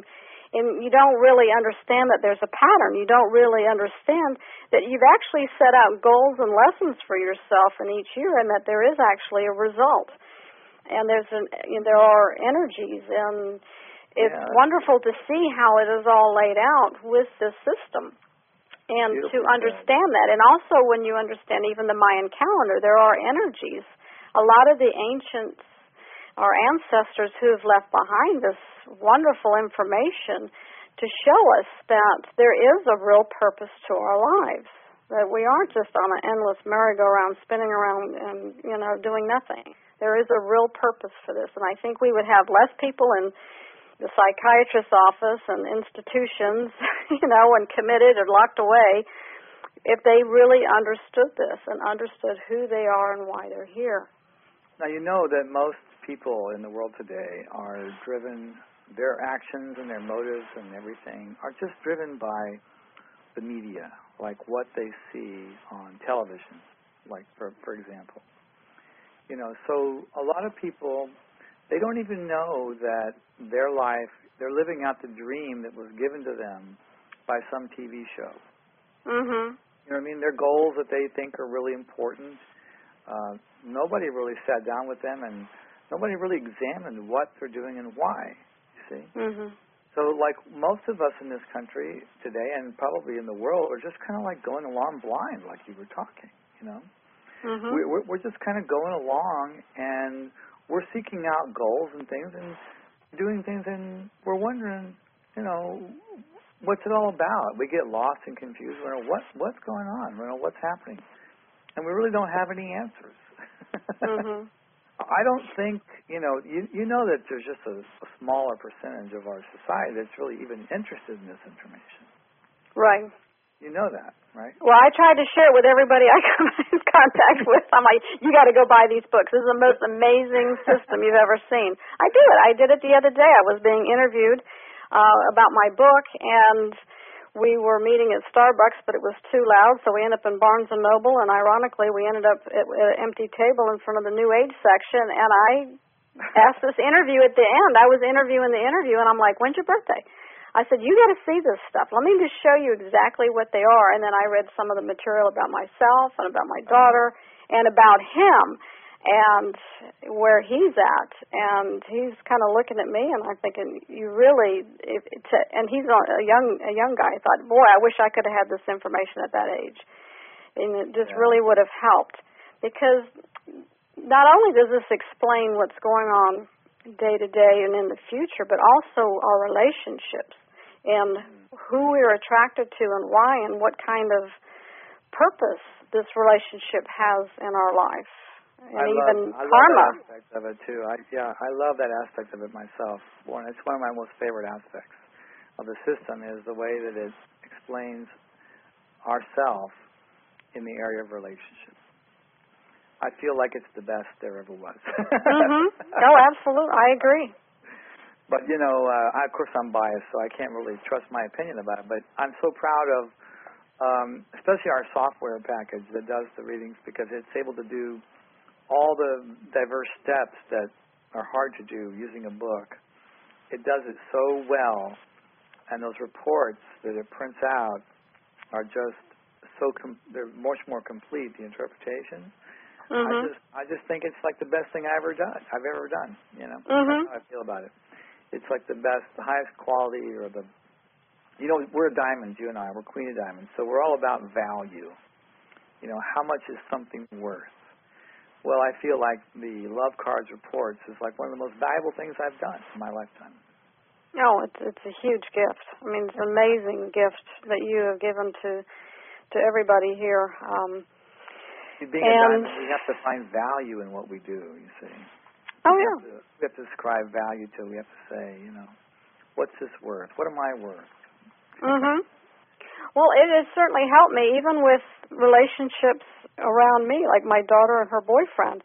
and you don't really understand that there's a pattern. You don't really understand that you've actually set out goals and lessons for yourself in each year, and that there is actually a result. And there are energies, and it's wonderful to see how it is all laid out with this system, and to understand that. And also, when you understand even the Mayan calendar, there are energies. A lot of the ancients, our ancestors who have left behind this wonderful information to show us that there is a real purpose to our lives, that we aren't just on an endless merry-go-round spinning around and, doing nothing. There is a real purpose for this, and I think we would have less people in the psychiatrist's office and institutions, and committed or locked away if they really understood this and understood who they are and why they're here. Now, you know that most people in the world today are driven, their actions and their motives and everything are just driven by the media, like what they see on television, like for example. So a lot of people, they don't even know that their life, they're living out the dream that was given to them by some TV show. Mhm. You know what I mean? Their goals that they think are really important. Nobody really sat down with them, and nobody really examined what they're doing and why, you see? Mhm. So, like, most of us in this country today, and probably in the world, are just kind of like going along blind, like you were talking, Mhm. We're just kind of going along, and we're seeking out goals and things and doing things, and we're wondering, what's it all about? We get lost and confused. We know what's going on. We know what's happening, and we really don't have any answers. Mhm. I don't think you know that there's just a smaller percentage of our society that's really even interested in this information. Right. You know that, right? Well, I try to share it with everybody I come in contact with. I'm like, you got to go buy these books. This is the most amazing system you've ever seen. I do it. I did it the other day. I was being interviewed about my book, and we were meeting at Starbucks, but it was too loud, so we ended up in Barnes & Noble, and ironically, we ended up at an empty table in front of the New Age section, and I asked this interview at the end. I was interviewing the interview, and I'm like, when's your birthday? I said, you got to see this stuff. Let me just show you exactly what they are. And then I read some of the material about myself and about my daughter and about him and where he's at. And he's kind of looking at me, and I'm thinking, you really, and he's a young guy. I thought, boy, I wish I could have had this information at that age. And it just really would have helped. Because not only does this explain what's going on day to day and in the future, but also our relationships and who we're attracted to and why and what kind of purpose this relationship has in our life. And even karma. I love that aspect of it too. I love that aspect of it myself. It's one of my most favorite aspects of the system is the way that it explains ourself in the area of relationships. I feel like it's the best there ever was. Mhm. Oh, absolutely. I agree. But, of course I'm biased, so I can't really trust my opinion about it. But I'm so proud of, especially our software package that does the readings, because it's able to do all the diverse steps that are hard to do using a book. It does it so well, and those reports that it prints out are just they're much more complete, the interpretation. Mhm. I just think it's like the best thing I've ever done. Mhm. That's how I feel about it. It's like the best, the highest quality, or we're diamonds, you and I. We're Queen of Diamonds, so we're all about value. How much is something worth? Well, I feel like the Love Cards reports is like one of the most valuable things I've done in my lifetime. No, it's a huge gift. I mean, it's an amazing gift that you have given to everybody here. Being a diamond, we have to find value in what we do, you see. Oh, yeah. We have to ascribe value to it. We have to say, what's this worth? What am I worth? Mhm. Well, it has certainly helped me, even with relationships around me, like my daughter and her boyfriend.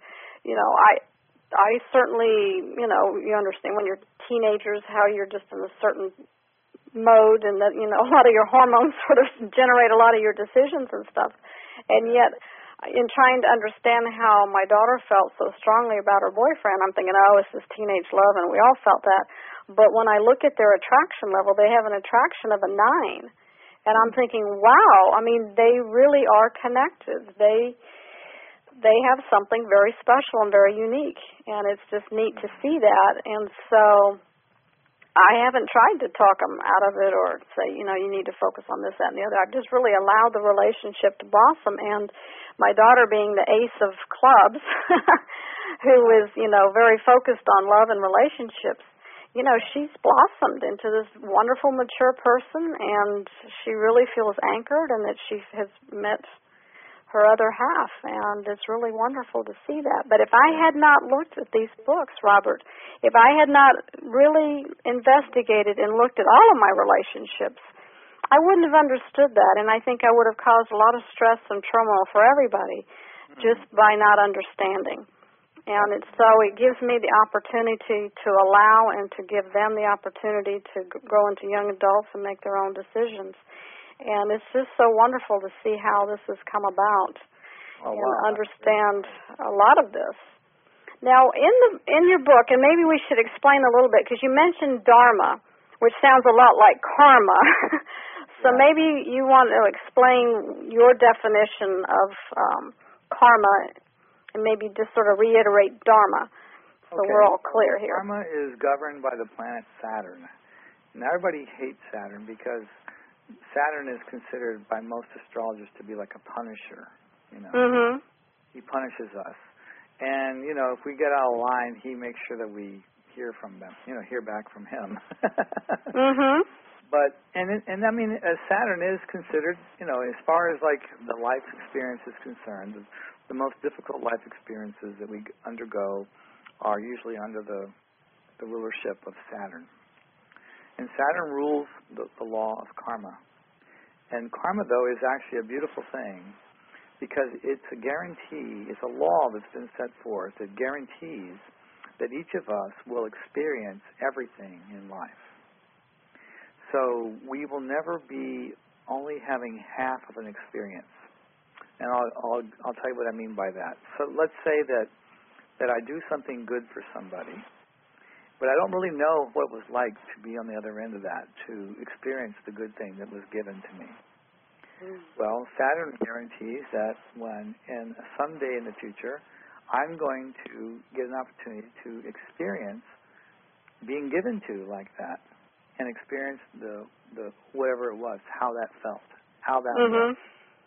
I certainly, you understand when you're teenagers how you're just in a certain mode, and that a lot of your hormones sort of generate a lot of your decisions and stuff. And yet, in trying to understand how my daughter felt so strongly about her boyfriend, I'm thinking, oh, it's this teenage love, and we all felt that. but when I look at their attraction level, they have an attraction of a 9. And I'm thinking, wow, I mean, they really are connected. They have something very special and very unique, and it's just neat to see that. And so I haven't tried to talk them out of it or say, you need to focus on this, that, and the other. I've just really allowed the relationship to blossom. And my daughter, being the ace of clubs, who is, very focused on love and relationships, she's blossomed into this wonderful, mature person, and she really feels anchored and that she has met her other half, and it's really wonderful to see that. But if I had not looked at these books, Robert, if I had not really investigated and looked at all of my relationships, I wouldn't have understood that, and I think I would have caused a lot of stress and turmoil for everybody just by not understanding. And so it gives me the opportunity to allow and to give them the opportunity to grow into young adults and make their own decisions. And it's just so wonderful to see how this has come about and understand a lot of this. Now, in your book, and maybe we should explain a little bit, because you mentioned dharma, which sounds a lot like karma. So maybe you want to explain your definition of karma, and maybe just sort of reiterate dharma, so we're all clear here. Karma is governed by the planet Saturn. And everybody hates Saturn because Saturn is considered by most astrologers to be like a punisher. Mm-hmm. He punishes us. And, if we get out of line, he makes sure that we hear from them, hear back from him. Mm-hmm. But, Saturn is considered, as far as like the life experience is concerned, the most difficult life experiences that we undergo are usually under the rulership of Saturn. And Saturn rules the law of karma. And karma, though, is actually a beautiful thing because it's a guarantee, it's a law that's been set forth that guarantees that each of us will experience everything in life. So we will never be only having half of an experience. And I'll tell you what I mean by that. So let's say that I do something good for somebody, but I don't really know what it was like to be on the other end of that, to experience the good thing that was given to me. Well, Saturn guarantees that someday in the future, I'm going to get an opportunity to experience being given to like that and experience the whatever it was, how that felt, how that was.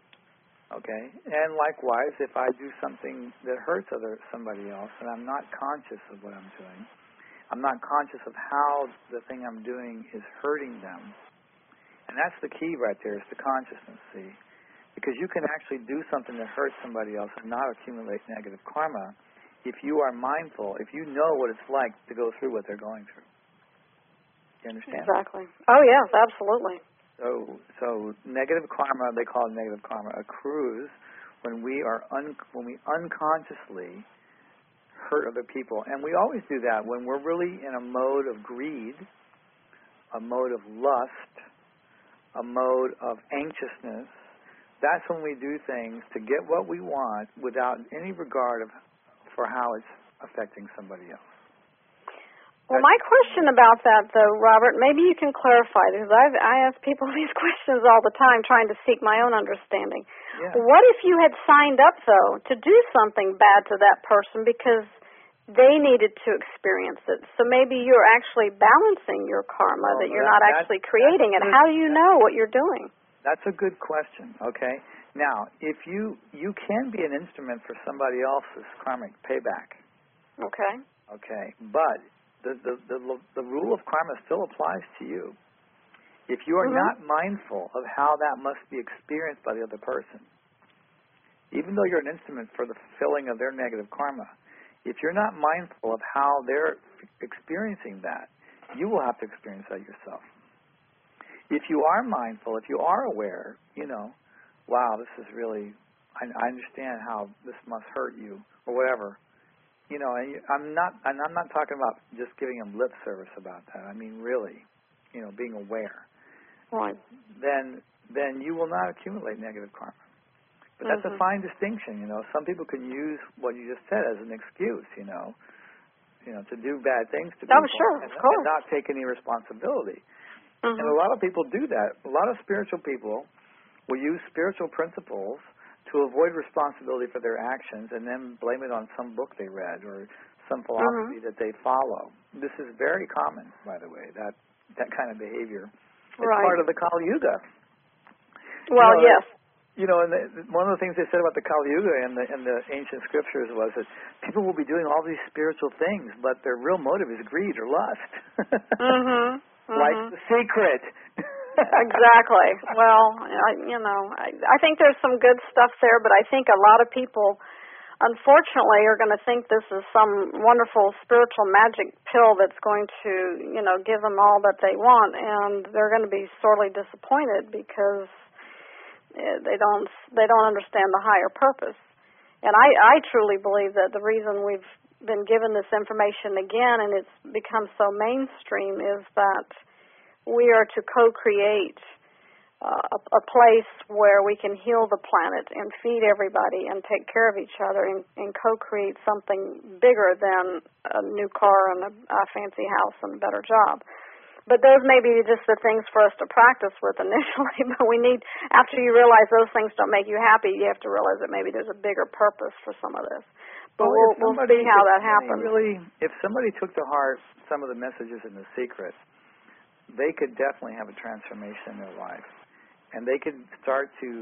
Okay, and likewise, if I do something that hurts somebody else, and I'm not conscious of what I'm doing, I'm not conscious of how the thing I'm doing is hurting them, and that's the key right there, is the consciousness, see? Because you can actually do something that hurts somebody else and not accumulate negative karma if you are mindful, if you know what it's like to go through what they're going through. You understand? Exactly. Oh, yes, absolutely. So negative karma, they call it negative karma, accrues when we unconsciously hurt other people. And we always do that when we're really in a mode of greed, a mode of lust, a mode of anxiousness. That's when we do things to get what we want without any regard for how it's affecting somebody else. Well, my question about that, though, Robert, maybe you can clarify, because I ask people these questions all the time trying to seek my own understanding. Yeah. What if you had signed up, though, to do something bad to that person because they needed to experience it? So maybe you're actually balancing your karma, that you're not actually creating it. How do you know what you're doing? That's a good question, okay? Now, if you can be an instrument for somebody else's karmic payback. Okay. Okay, but the rule of karma still applies to you. If you are not mindful of how that must be experienced by the other person, even though you're an instrument for the fulfilling of their negative karma, if you're not mindful of how they're experiencing that, you will have to experience that yourself. If you are mindful, if you are aware, wow, this is really, I understand how this must hurt you, or whatever. And I'm not talking about just giving them lip service about that. I mean, really, being aware. Right. Then you will not accumulate negative karma. But that's a fine distinction. Some people can use what you just said as an excuse. to do bad things to Oh, people sure, and, of course. and not take any responsibility. Mm-hmm. And a lot of people do that. A lot of spiritual people will use spiritual principles to avoid responsibility for their actions and then blame it on some book they read or some philosophy that they follow. This is very common, by the way, that kind of behavior. It's part of the Kali Yuga. Well, yes. And one of the things they said about the Kali Yuga in the ancient scriptures was that people will be doing all these spiritual things, but their real motive is greed or lust. Like The Secret. Exactly. Well, I think there's some good stuff there, but I think a lot of people, unfortunately, are going to think this is some wonderful spiritual magic pill that's going to, give them all that they want, and they're going to be sorely disappointed because they don't understand the higher purpose. And I truly believe that the reason we've been given this information again and it's become so mainstream is that we are to co-create a place where we can heal the planet and feed everybody and take care of each other and co-create something bigger than a new car and a fancy house and a better job. But those may be just the things for us to practice with initially, but we need, after you realize those things don't make you happy, you have to realize that maybe there's a bigger purpose for some of this. But we'll see how that happens. If somebody took to heart some of the messages in The Secret, they could definitely have a transformation in their life. And they could start to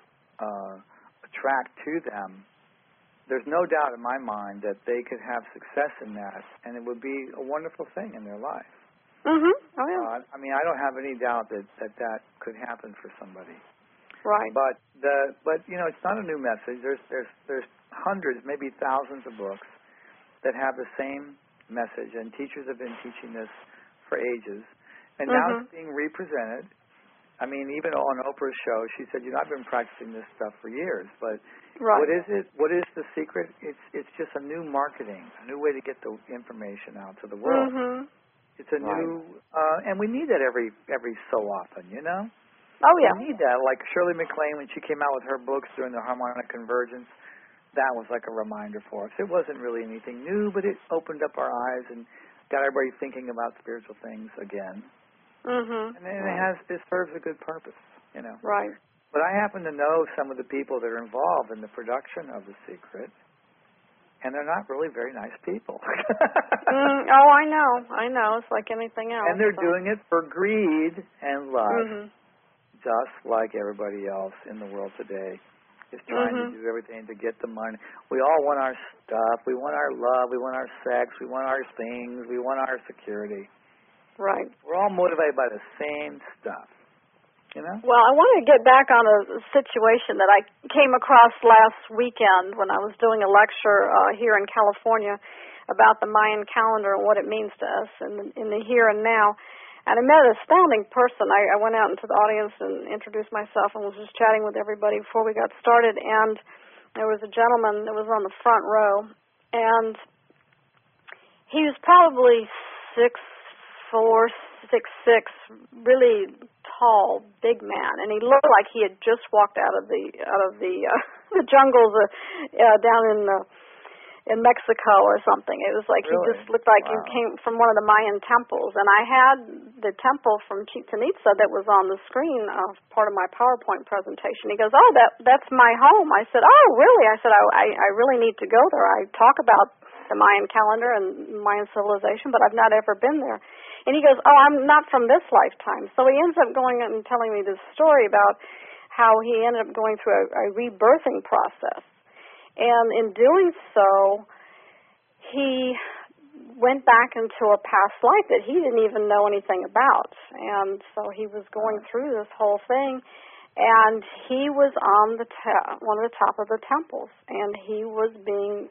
attract to them. There's no doubt in my mind that they could have success in that, and it would be a wonderful thing in their life. Mm-hmm. Oh, yeah. I don't have any doubt that could happen for somebody. Right. But it's not a new message. There's hundreds, maybe thousands of books that have the same message, and teachers have been teaching this for ages. And now it's being represented. I mean, even on Oprah's show, she said, I've been practicing this stuff for years. But what is it? What is The Secret? It's just a new marketing, a new way to get the information out to the world. It's a new, and we need that every so often, Oh, yeah. We need that. Like Shirley MacLaine, when she came out with her books during the Harmonic Convergence, that was like a reminder for us. It wasn't really anything new, but it opened up our eyes and got everybody thinking about spiritual things again. And it serves a good purpose, Right. But I happen to know some of the people that are involved in the production of The Secret, and they're not really very nice people. Oh, I know. It's like anything else. And they're doing it for greed and lust, just like everybody else in the world today is trying to do everything to get the money. We all want our stuff. We want our love. We want our sex. We want our things. We want our security. Right. We're all motivated by the same stuff, Well, I want to get back on a situation that I came across last weekend when I was doing a lecture here in California about the Mayan calendar and what it means to us in the here and now. And I met an astounding person. I went out into the audience and introduced myself and was just chatting with everybody before we got started. And there was a gentleman that was on the front row, and he was probably 6'4", 6'6", really tall, big man, and he looked like he had just walked out of the the jungles down in Mexico or something. It was like he just looked like he came from one of the Mayan temples. And I had the temple from Chichen Itza that was on the screen of part of my PowerPoint presentation. He goes, "Oh, that's my home." I said, "Oh, really?" I said, I really need to go there. I talk about the Mayan calendar and Mayan civilization, but I've not ever been there." And he goes, "Oh, I'm not from this lifetime." So he ends up going and telling me this story about how he ended up going through a rebirthing process. And in doing so, he went back into a past life that he didn't even know anything about. And so he was going through this whole thing, and he was on one of the top of the temples, and he was being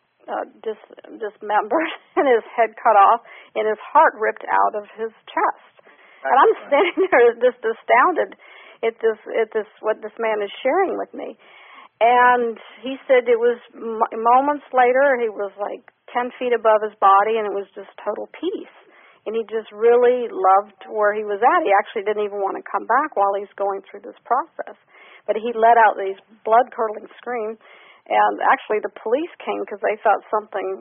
dismembered and his head cut off and his heart ripped out of his chest. And I'm standing there just astounded at this what this man is sharing with me. And he said it was moments later, he was like 10 feet above his body, and it was just total peace. And he just really loved where he was at. He actually didn't even want to come back while he's going through this process. But he let out these blood-curdling screams. And actually the police came because they thought something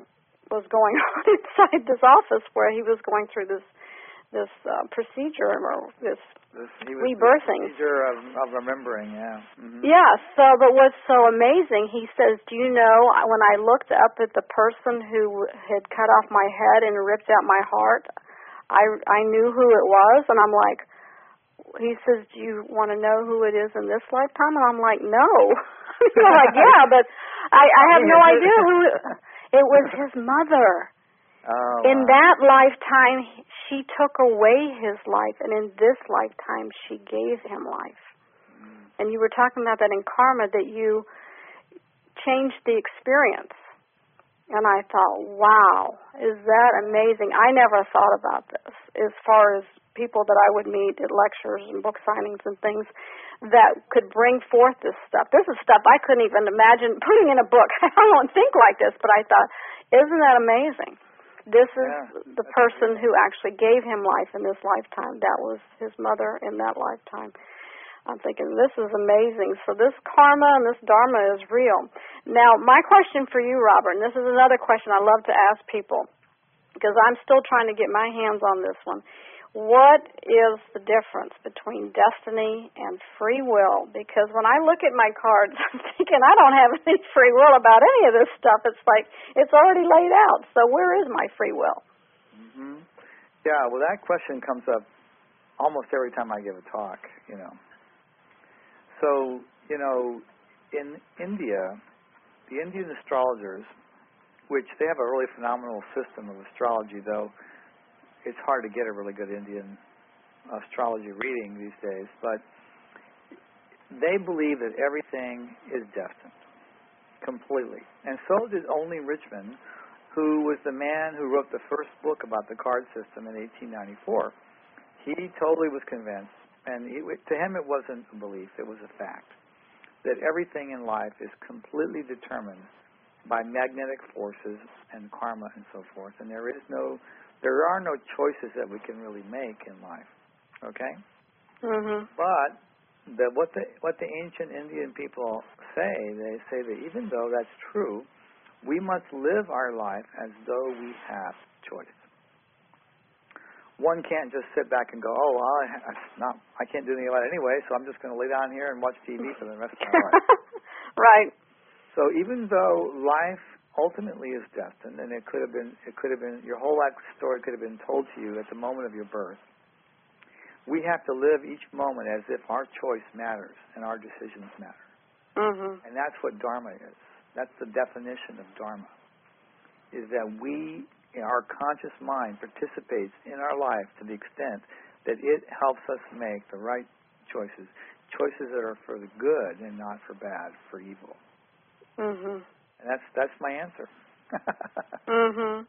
was going on inside this office where he was going through this procedure or this rebirthing. Procedure of remembering, yeah. Mm-hmm. Yeah, but what's so amazing, he says, do you know, when I looked up at the person who had cut off my head and ripped out my heart, I knew who it was, and I'm like, he says, do you want to know who it is in this lifetime? And I'm like, no. I'm like, yeah, but I have no idea who it was. His mother. Oh, in that lifetime, she took away his life, and in this lifetime, she gave him life. And you were talking about that in karma, that you changed the experience. And I thought, wow, is that amazing? I never thought about this as far as people that I would meet at lectures and book signings and things that could bring forth this stuff. This is stuff I couldn't even imagine putting in a book. I don't think like this, but I thought, isn't that amazing? This is the person who actually gave him life in this lifetime. That was his mother in that lifetime. I'm thinking, this is amazing. So this karma and this dharma is real. Now, my question for you, Robert, and this is another question I love to ask people, because I'm still trying to get my hands on this one. What is the difference between destiny and free will? Because when I look at my cards, I'm thinking I don't have any free will about any of this stuff. It's like it's already laid out. So where is my free will? Mm-hmm. Yeah, well, that question comes up almost every time I give a talk, you know. So, you know, in India, the Indian astrologers, which they have a really phenomenal system of astrology, though it's hard to get a really good Indian astrology reading these days, but they believe that everything is destined, completely. And so did Olney Richmond, who was the man who wrote the first book about the card system in 1894. He totally was convinced, and to him it wasn't a belief, it was a fact, that everything in life is completely determined by magnetic forces and karma and so forth, and there are no choices that we can really make in life, okay? Mm-hmm. But what the ancient Indian people say, they say that even though that's true, we must live our life as though we have choice. One can't just sit back and go, oh, well, I can't do anything about it anyway, so I'm just going to lay down here and watch TV for the rest of my life. Right. So even though life ultimately is destined, and it could have been your whole life story could have been told to you at the moment of your birth, we have to live each moment as if our choice matters and our decisions matter. Mm-hmm. And that's what dharma is. That's the definition of dharma, is that our conscious mind participates in our life to the extent that it helps us make the right choices that are for the good and not for bad, for evil. Mm-hmm. And that's my answer. Mhm.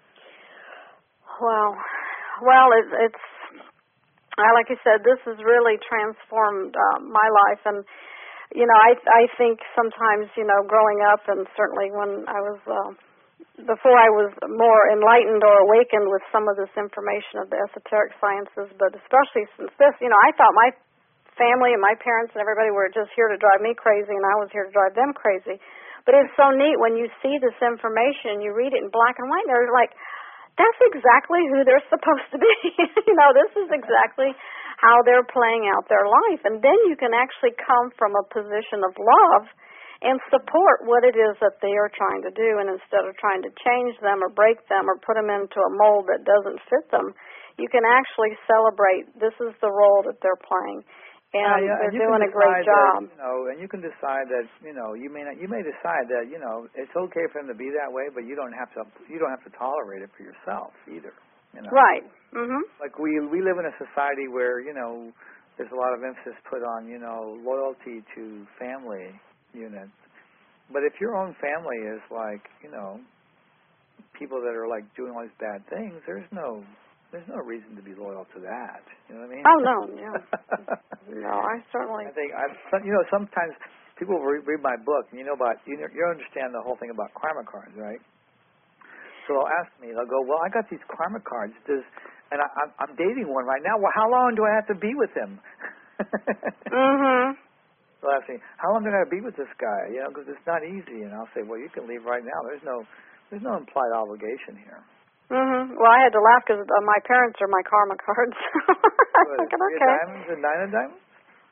Well, it's like you said, this has really transformed my life, and you know, I think sometimes, you know, growing up, and certainly when I was before I was more enlightened or awakened with some of this information of the esoteric sciences, but especially since this, you know, I thought my family and my parents and everybody were just here to drive me crazy, and I was here to drive them crazy. But it's so neat when you see this information, you read it in black and white, and they're like, that's exactly who they're supposed to be. You know, this is exactly how they're playing out their life. And then you can actually come from a position of love and support what it is that they are trying to do. And instead of trying to change them or break them or put them into a mold that doesn't fit them, you can actually celebrate this is the role that they're playing. And they're doing a great job. That, you know, and you can decide that, you know, you may decide that, you know, it's okay for them to be that way, but you don't have to tolerate it for yourself either. You know? Right. Mhm. Like we live in a society where, you know, there's a lot of emphasis put on, you know, loyalty to family units. But if your own family is like, you know, people that are like doing all these bad things, there's no reason to be loyal to that. You know what I mean? Oh, no, yeah. No, I certainly... I think, you know, sometimes people read my book, and you understand the whole thing about karma cards, right? So they'll ask me, they'll go, well, I got these karma cards, and I'm dating one right now. Well, how long do I have to be with him? Mm-hmm. They'll ask me, how long do I have to be with this guy? You know, because it's not easy. And I'll say, well, you can leave right now. There's There's no implied obligation here. Well, I had to laugh because my parents are my karma cards. I'm thinking, Three okay. of diamonds and nine of diamonds?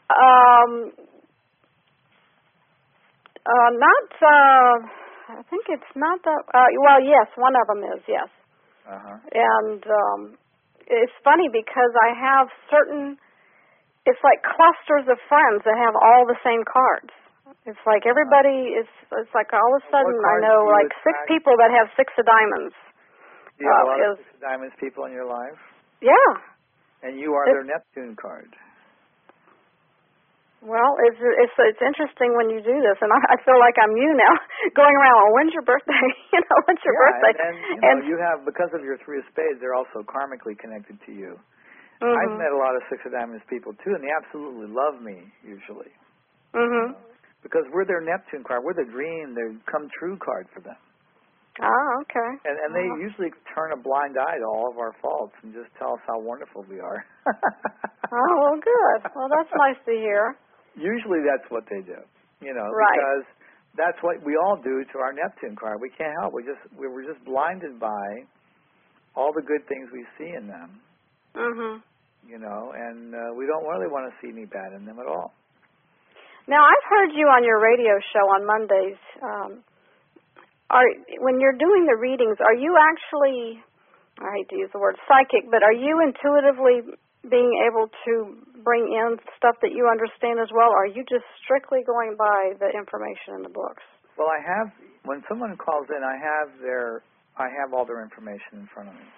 I think it's not that. Well, yes, one of them is, yes. And it's funny because I have certain. It's like clusters of friends that have all the same cards. It's like everybody is. It's like all of a sudden I know like 6 people that have 6 of diamonds. Do you have a lot of 6 of diamonds people in your life? Yeah. And you are their Neptune card. Well, it's interesting when you do this, and I feel like I'm you now, going around. Well, when's your birthday? When's your birthday? And you have, because of your 3 of spades, they're also karmically connected to you. I've met a lot of 6 of diamonds people too, and they absolutely love me usually. Because we're their Neptune card. We're the dream, the come true card for them. Oh, okay. And they usually turn a blind eye to all of our faults and just tell us how wonderful we are. Oh, well, good. Well, that's nice to hear. Usually that's what they do, right. Because that's what we all do to our Neptune card. We can't help. We're just blinded by all the good things we see in them. And we don't really want to see any bad in them at all. Now, I've heard you on your radio show on Mondays. When you're doing the readings, are you actually, I hate to use the word psychic, but are you intuitively being able to bring in stuff that you understand as well, or are you just strictly going by the information in the books? Well, I have, when someone calls in, I have all their information in front of me.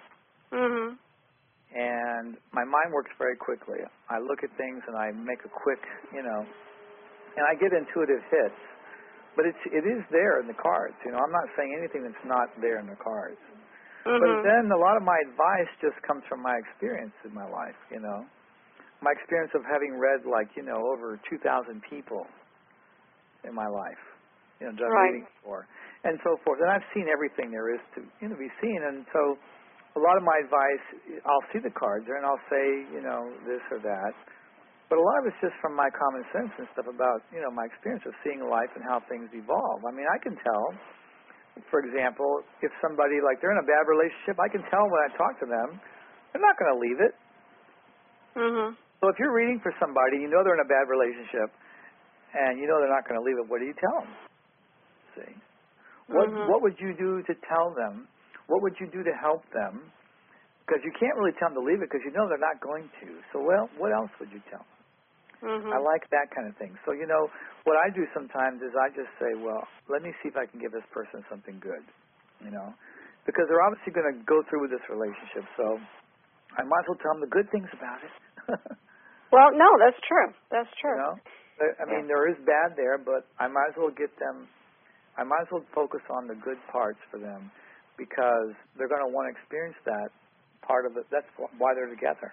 And my mind works very quickly. I look at things and I make a quick, and I get intuitive hits. But it is there in the cards. I'm not saying anything that's not there in the cards. But then a lot of my advice just comes from my experience in my life, My experience of having read, over 2,000 people in my life, done readings for, and so forth. And I've seen everything there is to, be seen. And so a lot of my advice, I'll see the cards there and I'll say, this or that. But a lot of it's just from my common sense and stuff about, my experience of seeing life and how things evolve. I mean, I can tell, for example, if somebody, they're in a bad relationship, I can tell when I talk to them, they're not going to leave it. So if you're reading for somebody, they're in a bad relationship, and they're not going to leave it, what do you tell them? See? What would you do to tell them? What would you do to help them? Because you can't really tell them to leave it because they're not going to. So, what else would you tell them? I like that kind of thing. So, what I do sometimes is I just say, well, let me see if I can give this person something good, because they're obviously going to go through with this relationship. So I might as well tell them the good things about it. Well, no, that's true. That's true. I mean, there is bad there, but I might as well I might as well focus on the good parts for them because they're going to want to experience that part of it. That's why they're together,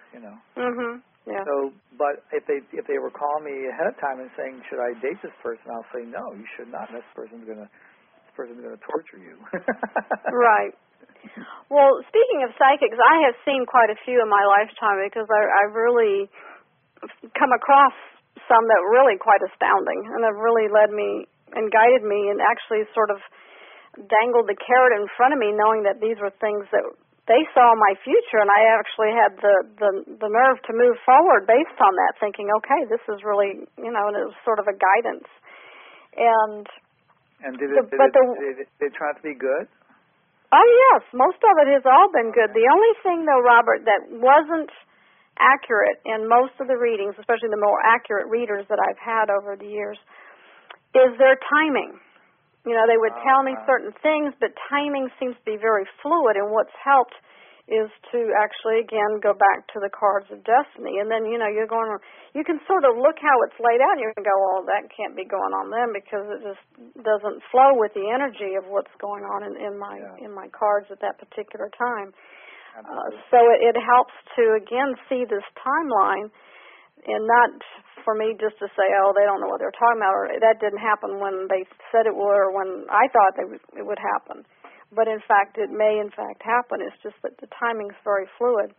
Yeah. So, but if they were calling me ahead of time and saying, should I date this person? I'll say, no, you should not. This person's gonna torture you. Right. Well, speaking of psychics, I have seen quite a few in my lifetime because I've really come across some that were really quite astounding and have really led me and guided me and actually sort of dangled the carrot in front of me knowing that these were things that they saw my future, and I actually had the nerve to move forward based on that, thinking, okay, this is really, and it was sort of a guidance. And did it turn out to be good? Oh, yes. Most of it has all been good. The only thing, though, Robert, that wasn't accurate in most of the readings, especially the more accurate readers that I've had over the years, is their timing. They would tell me certain things, but timing seems to be very fluid, and what's helped is to actually, again, go back to the cards of destiny. And then, you can sort of look how it's laid out, and you can go, well, that can't be going on then because it just doesn't flow with the energy of what's going on in my cards at that particular time. So it helps to, again, see this timeline and not for me just to say, oh, they don't know what they're talking about, or that didn't happen when they said it would or when I thought it would happen. But, in fact, it may, in fact, happen. It's just that the timing's very fluid.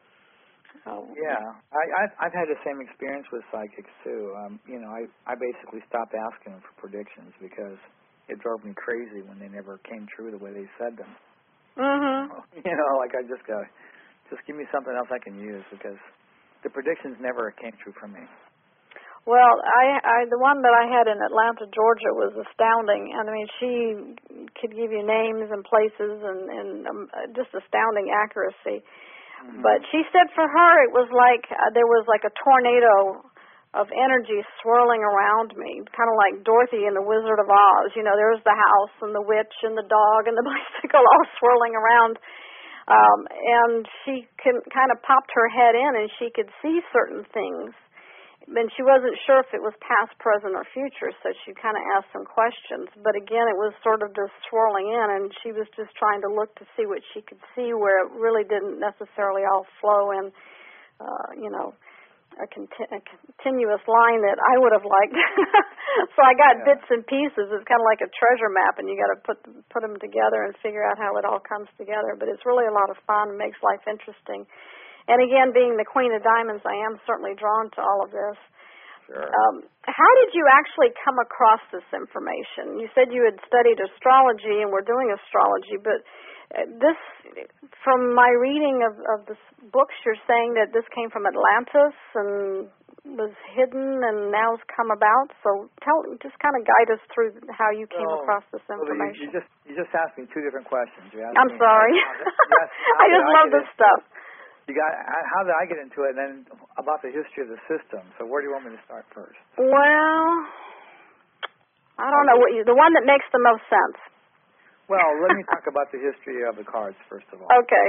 Yeah. I've had the same experience with psychics, too. I basically stopped asking them for predictions because it drove me crazy when they never came true the way they said them. You know, like I just give me something else I can use, because the predictions never came true for me. Well, the one that I had in Atlanta, Georgia, was astounding. And I mean, she could give you names and places and just astounding accuracy. But she said for her it was like there was like a tornado of energy swirling around me, kind of like Dorothy in The Wizard of Oz. You know, there was the house and the witch and the dog and the bicycle all swirling around. And she kind of popped her head in and she could see certain things. And she wasn't sure if it was past, present, or future, so she kind of asked some questions. But again, it was sort of just swirling in, and she was just trying to look to see what she could see, where it really didn't necessarily all flow in, a continuous line that I would have liked. So I got bits and pieces. It's kind of like a treasure map, and you got to put them together and figure out how it all comes together. But it's really a lot of fun and makes life interesting. And again, being the Queen of Diamonds, I am certainly drawn to all of this. Sure. How did you actually come across this information? You said you had studied astrology and were doing astrology, but this, from my reading of the books, you're saying that this came from Atlantis and was hidden and now has come about. So just kind of guide us through how you came across this information. You just asked me two different questions. I'm sorry. I just love this stuff. How did I get into it, and then about the history of the system. So where do you want me to start first? Well, I don't know. The one that makes the most sense. Well, let me talk about the history of the cards, first of all. Okay.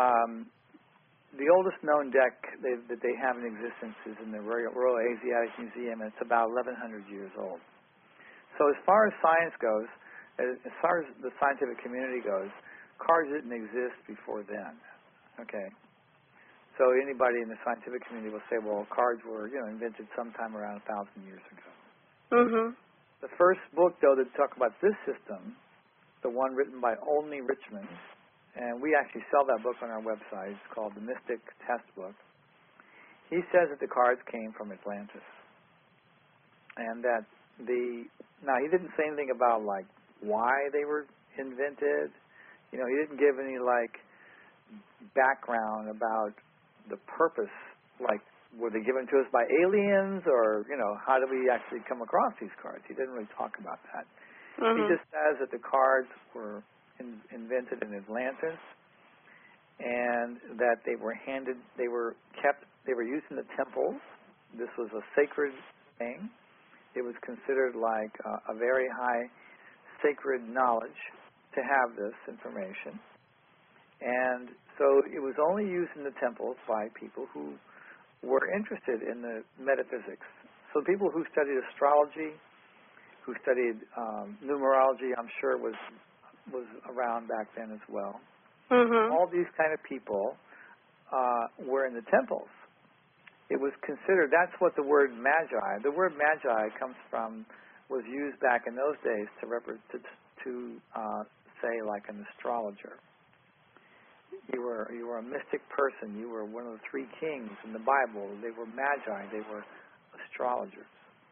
The oldest known deck that they have in existence is in the Royal Asiatic Museum, and it's about 1,100 years old. So as far as science goes, as far as the scientific community goes, cards didn't exist before then. Okay. So anybody in the scientific community will say, well, cards were, invented sometime around 1,000 years ago. The first book, though, to talk about this system, the one written by Olney Richmond, and we actually sell that book on our website. It's called The Mystic Test Book. He says that the cards came from Atlantis, and that now he didn't say anything about like why they were invented. He didn't give any like background about the purpose, like were they given to us by aliens, or how did we actually come across these cards? He didn't really talk about that. He just says that the cards were invented in Atlantis, and that they were used in the temples. This was a sacred thing. It was considered like a very high sacred knowledge to have this information. And so it was only used in the temples by people who were interested in the metaphysics. So people who studied astrology, who studied numerology, I'm sure was around back then as well. All these kind of people were in the temples. It was considered, that's what the word magi, the word magi was used back in those days to say like an astrologer. You were a mystic person. You were one of the three kings in the Bible. They were magi. They were astrologers.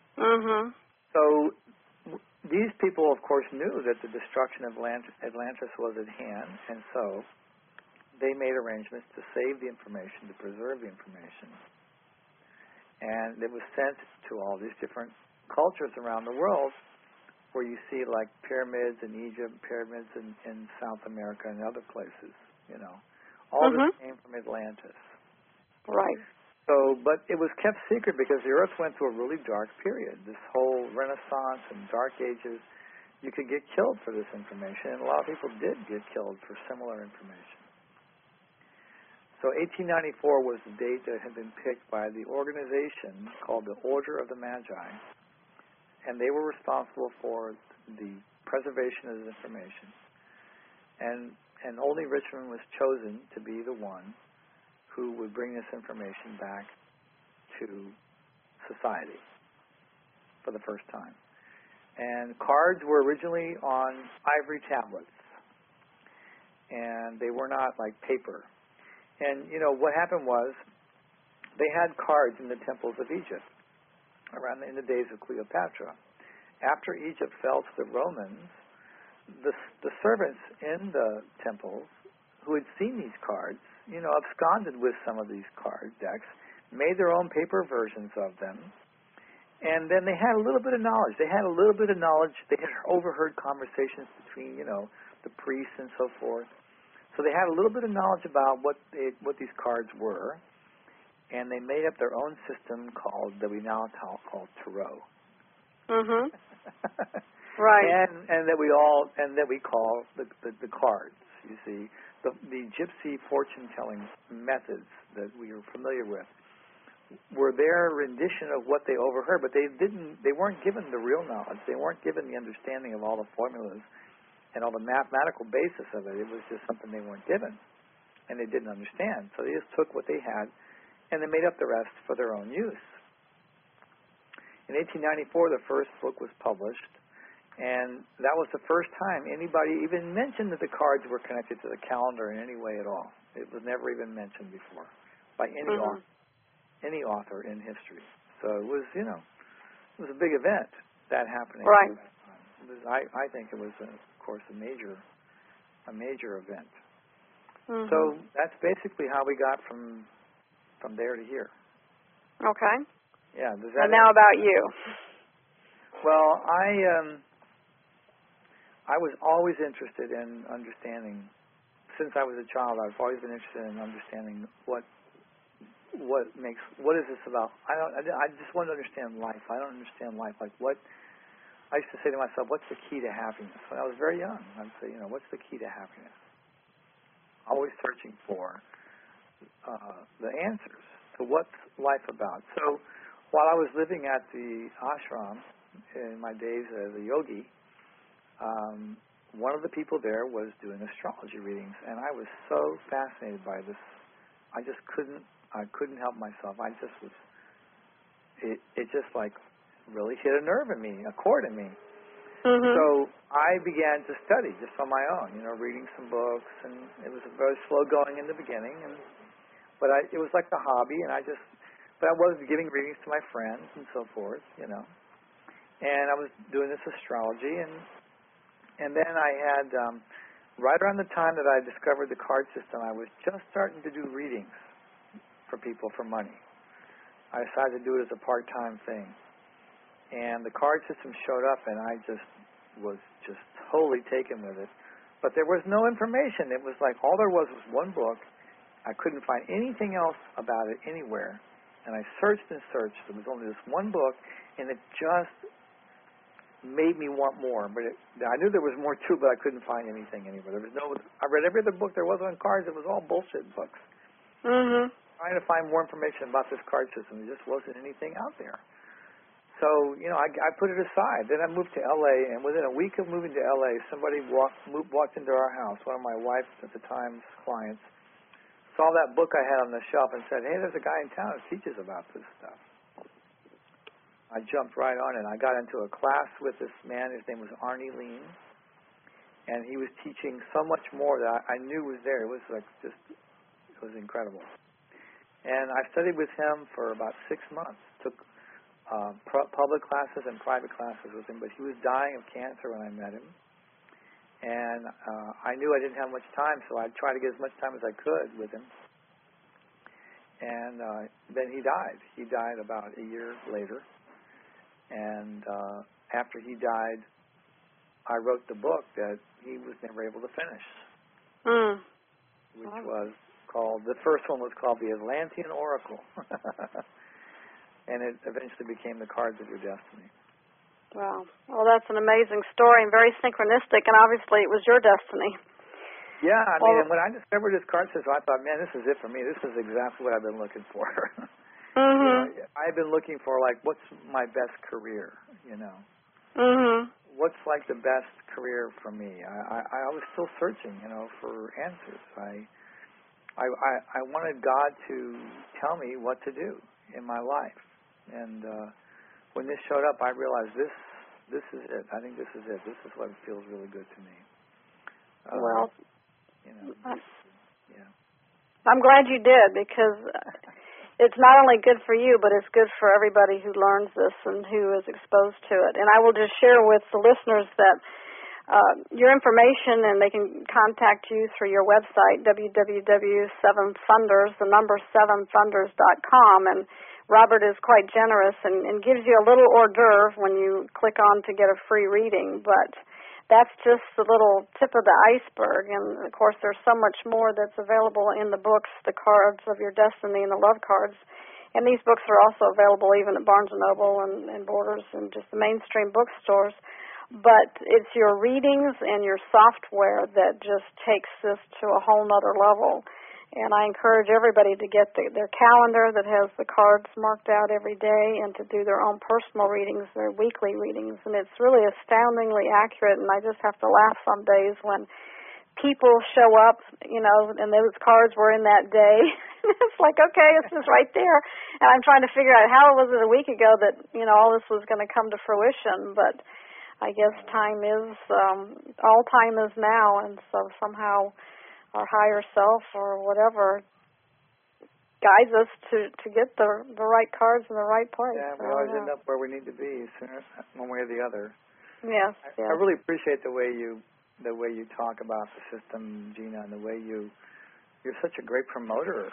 So these people, of course, knew that the destruction of Atlantis was at hand, and so they made arrangements to save the information, to preserve the information. And it was sent to all these different cultures around the world, where you see like pyramids in Egypt, pyramids in South America and other places. All this came from Atlantis. Right. So, but it was kept secret because the Earth went through a really dark period. This whole Renaissance and Dark Ages, you could get killed for this information, and a lot of people did get killed for similar information. So 1894 was the date that had been picked by the organization called the Order of the Magi, and they were responsible for the preservation of this information. And Olney Richmond was chosen to be the one who would bring this information back to society for the first time. And cards were originally on ivory tablets, and they were not like paper. And, what happened was they had cards in the temples of Egypt in the days of Cleopatra. After Egypt fell to the Romans, the servants in the temples who had seen these cards, absconded with some of these card decks, made their own paper versions of them, and then they had a little bit of knowledge. They had overheard conversations between, the priests and so forth. So they had a little bit of knowledge about what these cards were, and they made up their own system that we now call tarot. Mhm. Right. And that we call the cards. You see, the gypsy fortune telling methods that we are familiar with were their rendition of what they overheard, but they weren't given the real knowledge. They weren't given the understanding of all the formulas and all the mathematical basis of it. It was just something they weren't given, and they didn't understand. So they just took what they had, and they made up the rest for their own use. In 1894, the first book was published, and that was the first time anybody even mentioned that the cards were connected to the calendar in any way at all. It was never even mentioned before by any author in history. So it was, it was a big event, that happening. Right. I think it was, of course, a major event. Mm-hmm. So that's basically how we got from there to here. Okay. Yeah. And now about you. Well, I was always interested in understanding. Since I was a child, I've always been interested in understanding what is this about. I just want to understand life. I don't understand life. Like what I used to say to myself, what's the key to happiness? When I was very young, I'd say, what's the key to happiness? Always searching for the answers to what's life about. So while I was living at the ashram in my days as a yogi, one of the people there was doing astrology readings, and I was so fascinated by this. I couldn't help myself. It just like really hit a nerve in me, a chord in me. Mm-hmm. So I began to study just on my own, reading some books, and it was very slow going in the beginning, but it was like a hobby, but I was giving readings to my friends and so forth, and I was doing this astrology, and then I had, right around the time that I discovered the card system, I was just starting to do readings for people for money. I decided to do it as a part-time thing. And the card system showed up, and I was totally taken with it. But there was no information. It was like all there was one book. I couldn't find anything else about it anywhere. And I searched and searched. There was only this one book, and it just made me want more. But I knew there was more too, but I couldn't find anything anywhere. I read every other book there was on cards. It was all bullshit books. Mm-hmm. Trying to find more information about this card system. There just wasn't anything out there. So, I put it aside. Then I moved to L.A., and within a week of moving to L.A., somebody walked into our house, one of my wife's at the time's clients, saw that book I had on the shelf and said, hey, there's a guy in town who teaches about this stuff. I jumped right on it. I got into a class with this man. His name was Arnie Lean, and he was teaching so much more that I knew was there. It was it was incredible. And I studied with him for about 6 months. Took public classes and private classes with him, but he was dying of cancer when I met him. And I knew I didn't have much time, so I tried to get as much time as I could with him. And then he died. He died about a year later. And after he died, I wrote the book that he was never able to finish, which was called, the first one was called The Atlantean Oracle. And it eventually became The Cards of Your Destiny. Wow. Well, that's an amazing story and very synchronistic, and obviously it was your destiny. Yeah, I mean, when I discovered this card system, I thought, man, this is it for me. This is exactly what I've been looking for. Mm-hmm. I've been looking for, what's my best career, Mm-hmm. What's, the best career for me? I was still searching, for answers. I wanted God to tell me what to do in my life. And when this showed up, I realized this is it. I think this is it. This is what feels really good to me. Yeah. I'm glad you did, because it's not only good for you, but it's good for everybody who learns this and who is exposed to it. And I will just share with the listeners that your information, and they can contact you through your website, www.7funders, the number 7funders.com. And Robert is quite generous and gives you a little hors d'oeuvre when you click on to get a free reading. But that's just the little tip of the iceberg. And, of course, there's so much more that's available in the books, the Cards of Your Destiny and the Love Cards. And these books are also available even at Barnes & Noble and Borders and just the mainstream bookstores. But it's your readings and your software that just takes this to a whole nother level. And I encourage everybody to get their calendar that has the cards marked out every day and to do their own personal readings, their weekly readings. And it's really astoundingly accurate, and I just have to laugh some days when people show up, and those cards were in that day. It's like, okay, it's just right there. And I'm trying to figure out how was it a week ago that, all this was going to come to fruition. But I guess time is, all time is now, and so somehow our higher self or whatever guides us to get the right cards in the right place. Yeah, we always end up where we need to be, sooner, one way or the other. Yes, yes. I really appreciate the way you talk about the system, Gina, and the way you're such a great promoter.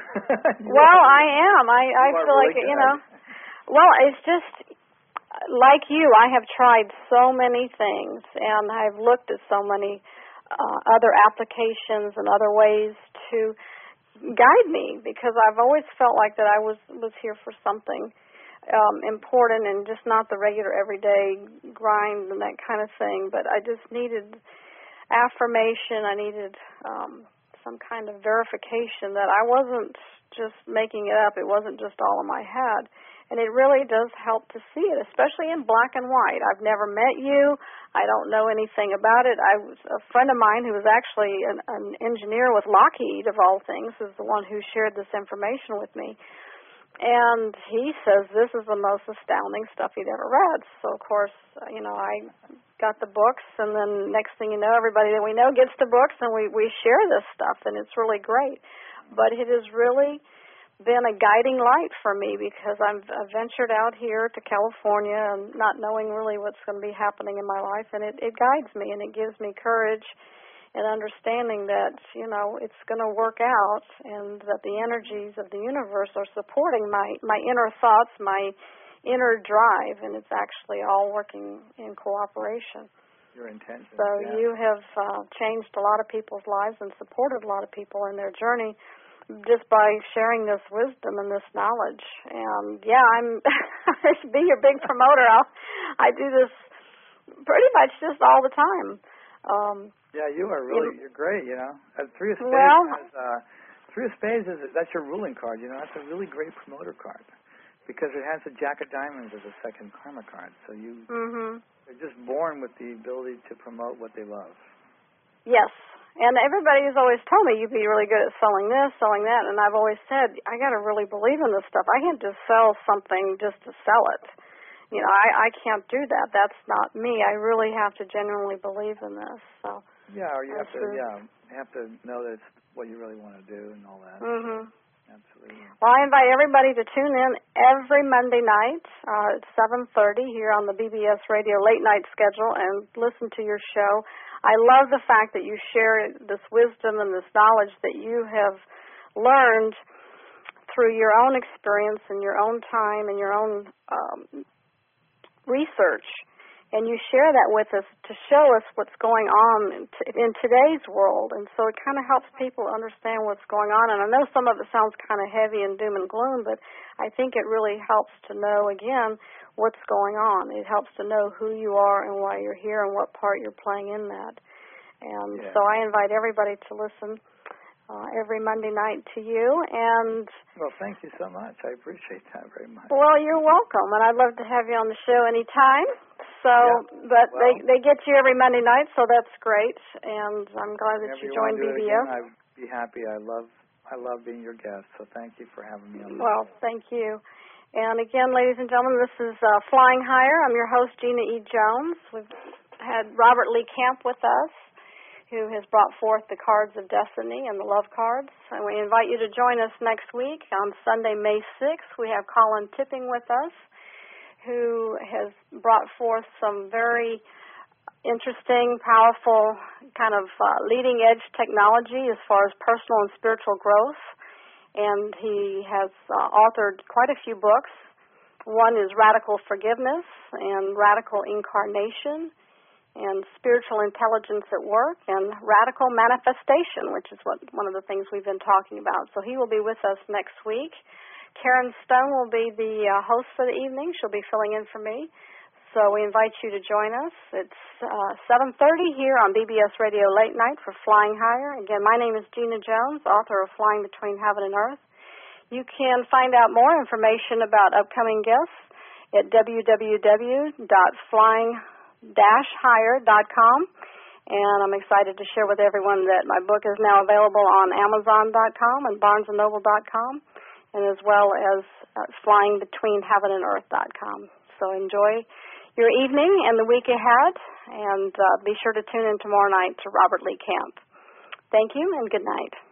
Well, I am. I feel really like, good. Well, it's just like you, I have tried so many things, and I've looked at so many other applications and other ways to guide me, because I've always felt like that I was here for something important and just not the regular everyday grind and that kind of thing. But I just needed affirmation. I needed some kind of verification that I wasn't just making it up. It wasn't just all in my head. And it really does help to see it, especially in black and white. I've never met you. I don't know anything about it. A friend of mine who was actually an engineer with Lockheed, of all things, is the one who shared this information with me. And he says this is the most astounding stuff he'd ever read. So, of course, I got the books, and then next thing you know, everybody that we know gets the books, and we share this stuff, and it's really great. But it has really been a guiding light for me, because I've ventured out here to California and not knowing really what's going to be happening in my life, and it guides me, and it gives me courage and understanding that, it's going to work out, and that the energies of the universe are supporting my inner thoughts, my inner drive, and it's actually all working in cooperation. Your intention. So yeah. you have changed a lot of people's lives and supported a lot of people in their journey just by sharing this wisdom and this knowledge. And yeah, I should be your big promoter. I do this pretty much just all the time. Yeah, you are really, you're great, Three of Spades Three of Spades that's your ruling card, that's a really great promoter card, because it has the Jack of Diamonds as a second karma card. So they're just born with the ability to promote what they love. Yes. And everybody has always told me you'd be really good at selling this, selling that, and I've always said, I got to really believe in this stuff. I can't just sell something just to sell it. I can't do that. That's not me. I really have to genuinely believe in this. So yeah, or you have to know that it's what you really want to do and all that. Absolutely. Well, I invite everybody to tune in every Monday night at 7:30 here on the BBS Radio late night schedule and listen to your show. I love the fact that you share this wisdom and this knowledge that you have learned through your own experience and your own time and your own research. And you share that with us to show us what's going on in today's world. And so it kind of helps people understand what's going on. And I know some of it sounds kind of heavy and doom and gloom, but I think it really helps to know, again, what's going on. It helps to know who you are and why you're here and what part you're playing in that. And so I invite everybody to listen every Monday night to you. And well, thank you so much. I appreciate that very much. Well, you're welcome, and I'd love to have you on the show anytime. So, but they get you every Monday night, so that's great. And I'm glad that you joined BBS. I'd be happy. I love being your guest. So thank you for having me on. Well, thank you. And again, ladies and gentlemen, this is Flying Higher. I'm your host, Gina E. Jones. We've had Robert Lee Camp with us, who has brought forth the Cards of Destiny and the Love Cards. And we invite you to join us next week on Sunday, May 6th. We have Colin Tipping with us, who has brought forth some very interesting, powerful, kind of leading-edge technology as far as personal and spiritual growth. And he has authored quite a few books. One is Radical Forgiveness and Radical Incarnation and Spiritual Intelligence at Work and Radical Manifestation, which is one of the things we've been talking about. So he will be with us next week. Karen Stone will be the host for the evening. She'll be filling in for me. So we invite you to join us. It's 7:30 here on BBS Radio Late Night for Flying Higher. Again, my name is Gina Jones, author of Flying Between Heaven and Earth. You can find out more information about upcoming guests at www.flying-higher.com. And I'm excited to share with everyone that my book is now available on Amazon.com and BarnesandNoble.com, and as well as flyingbetweenheavenandearth.com. So enjoy your evening and the week ahead, and be sure to tune in tomorrow night to Robert Lee Camp. Thank you, and good night.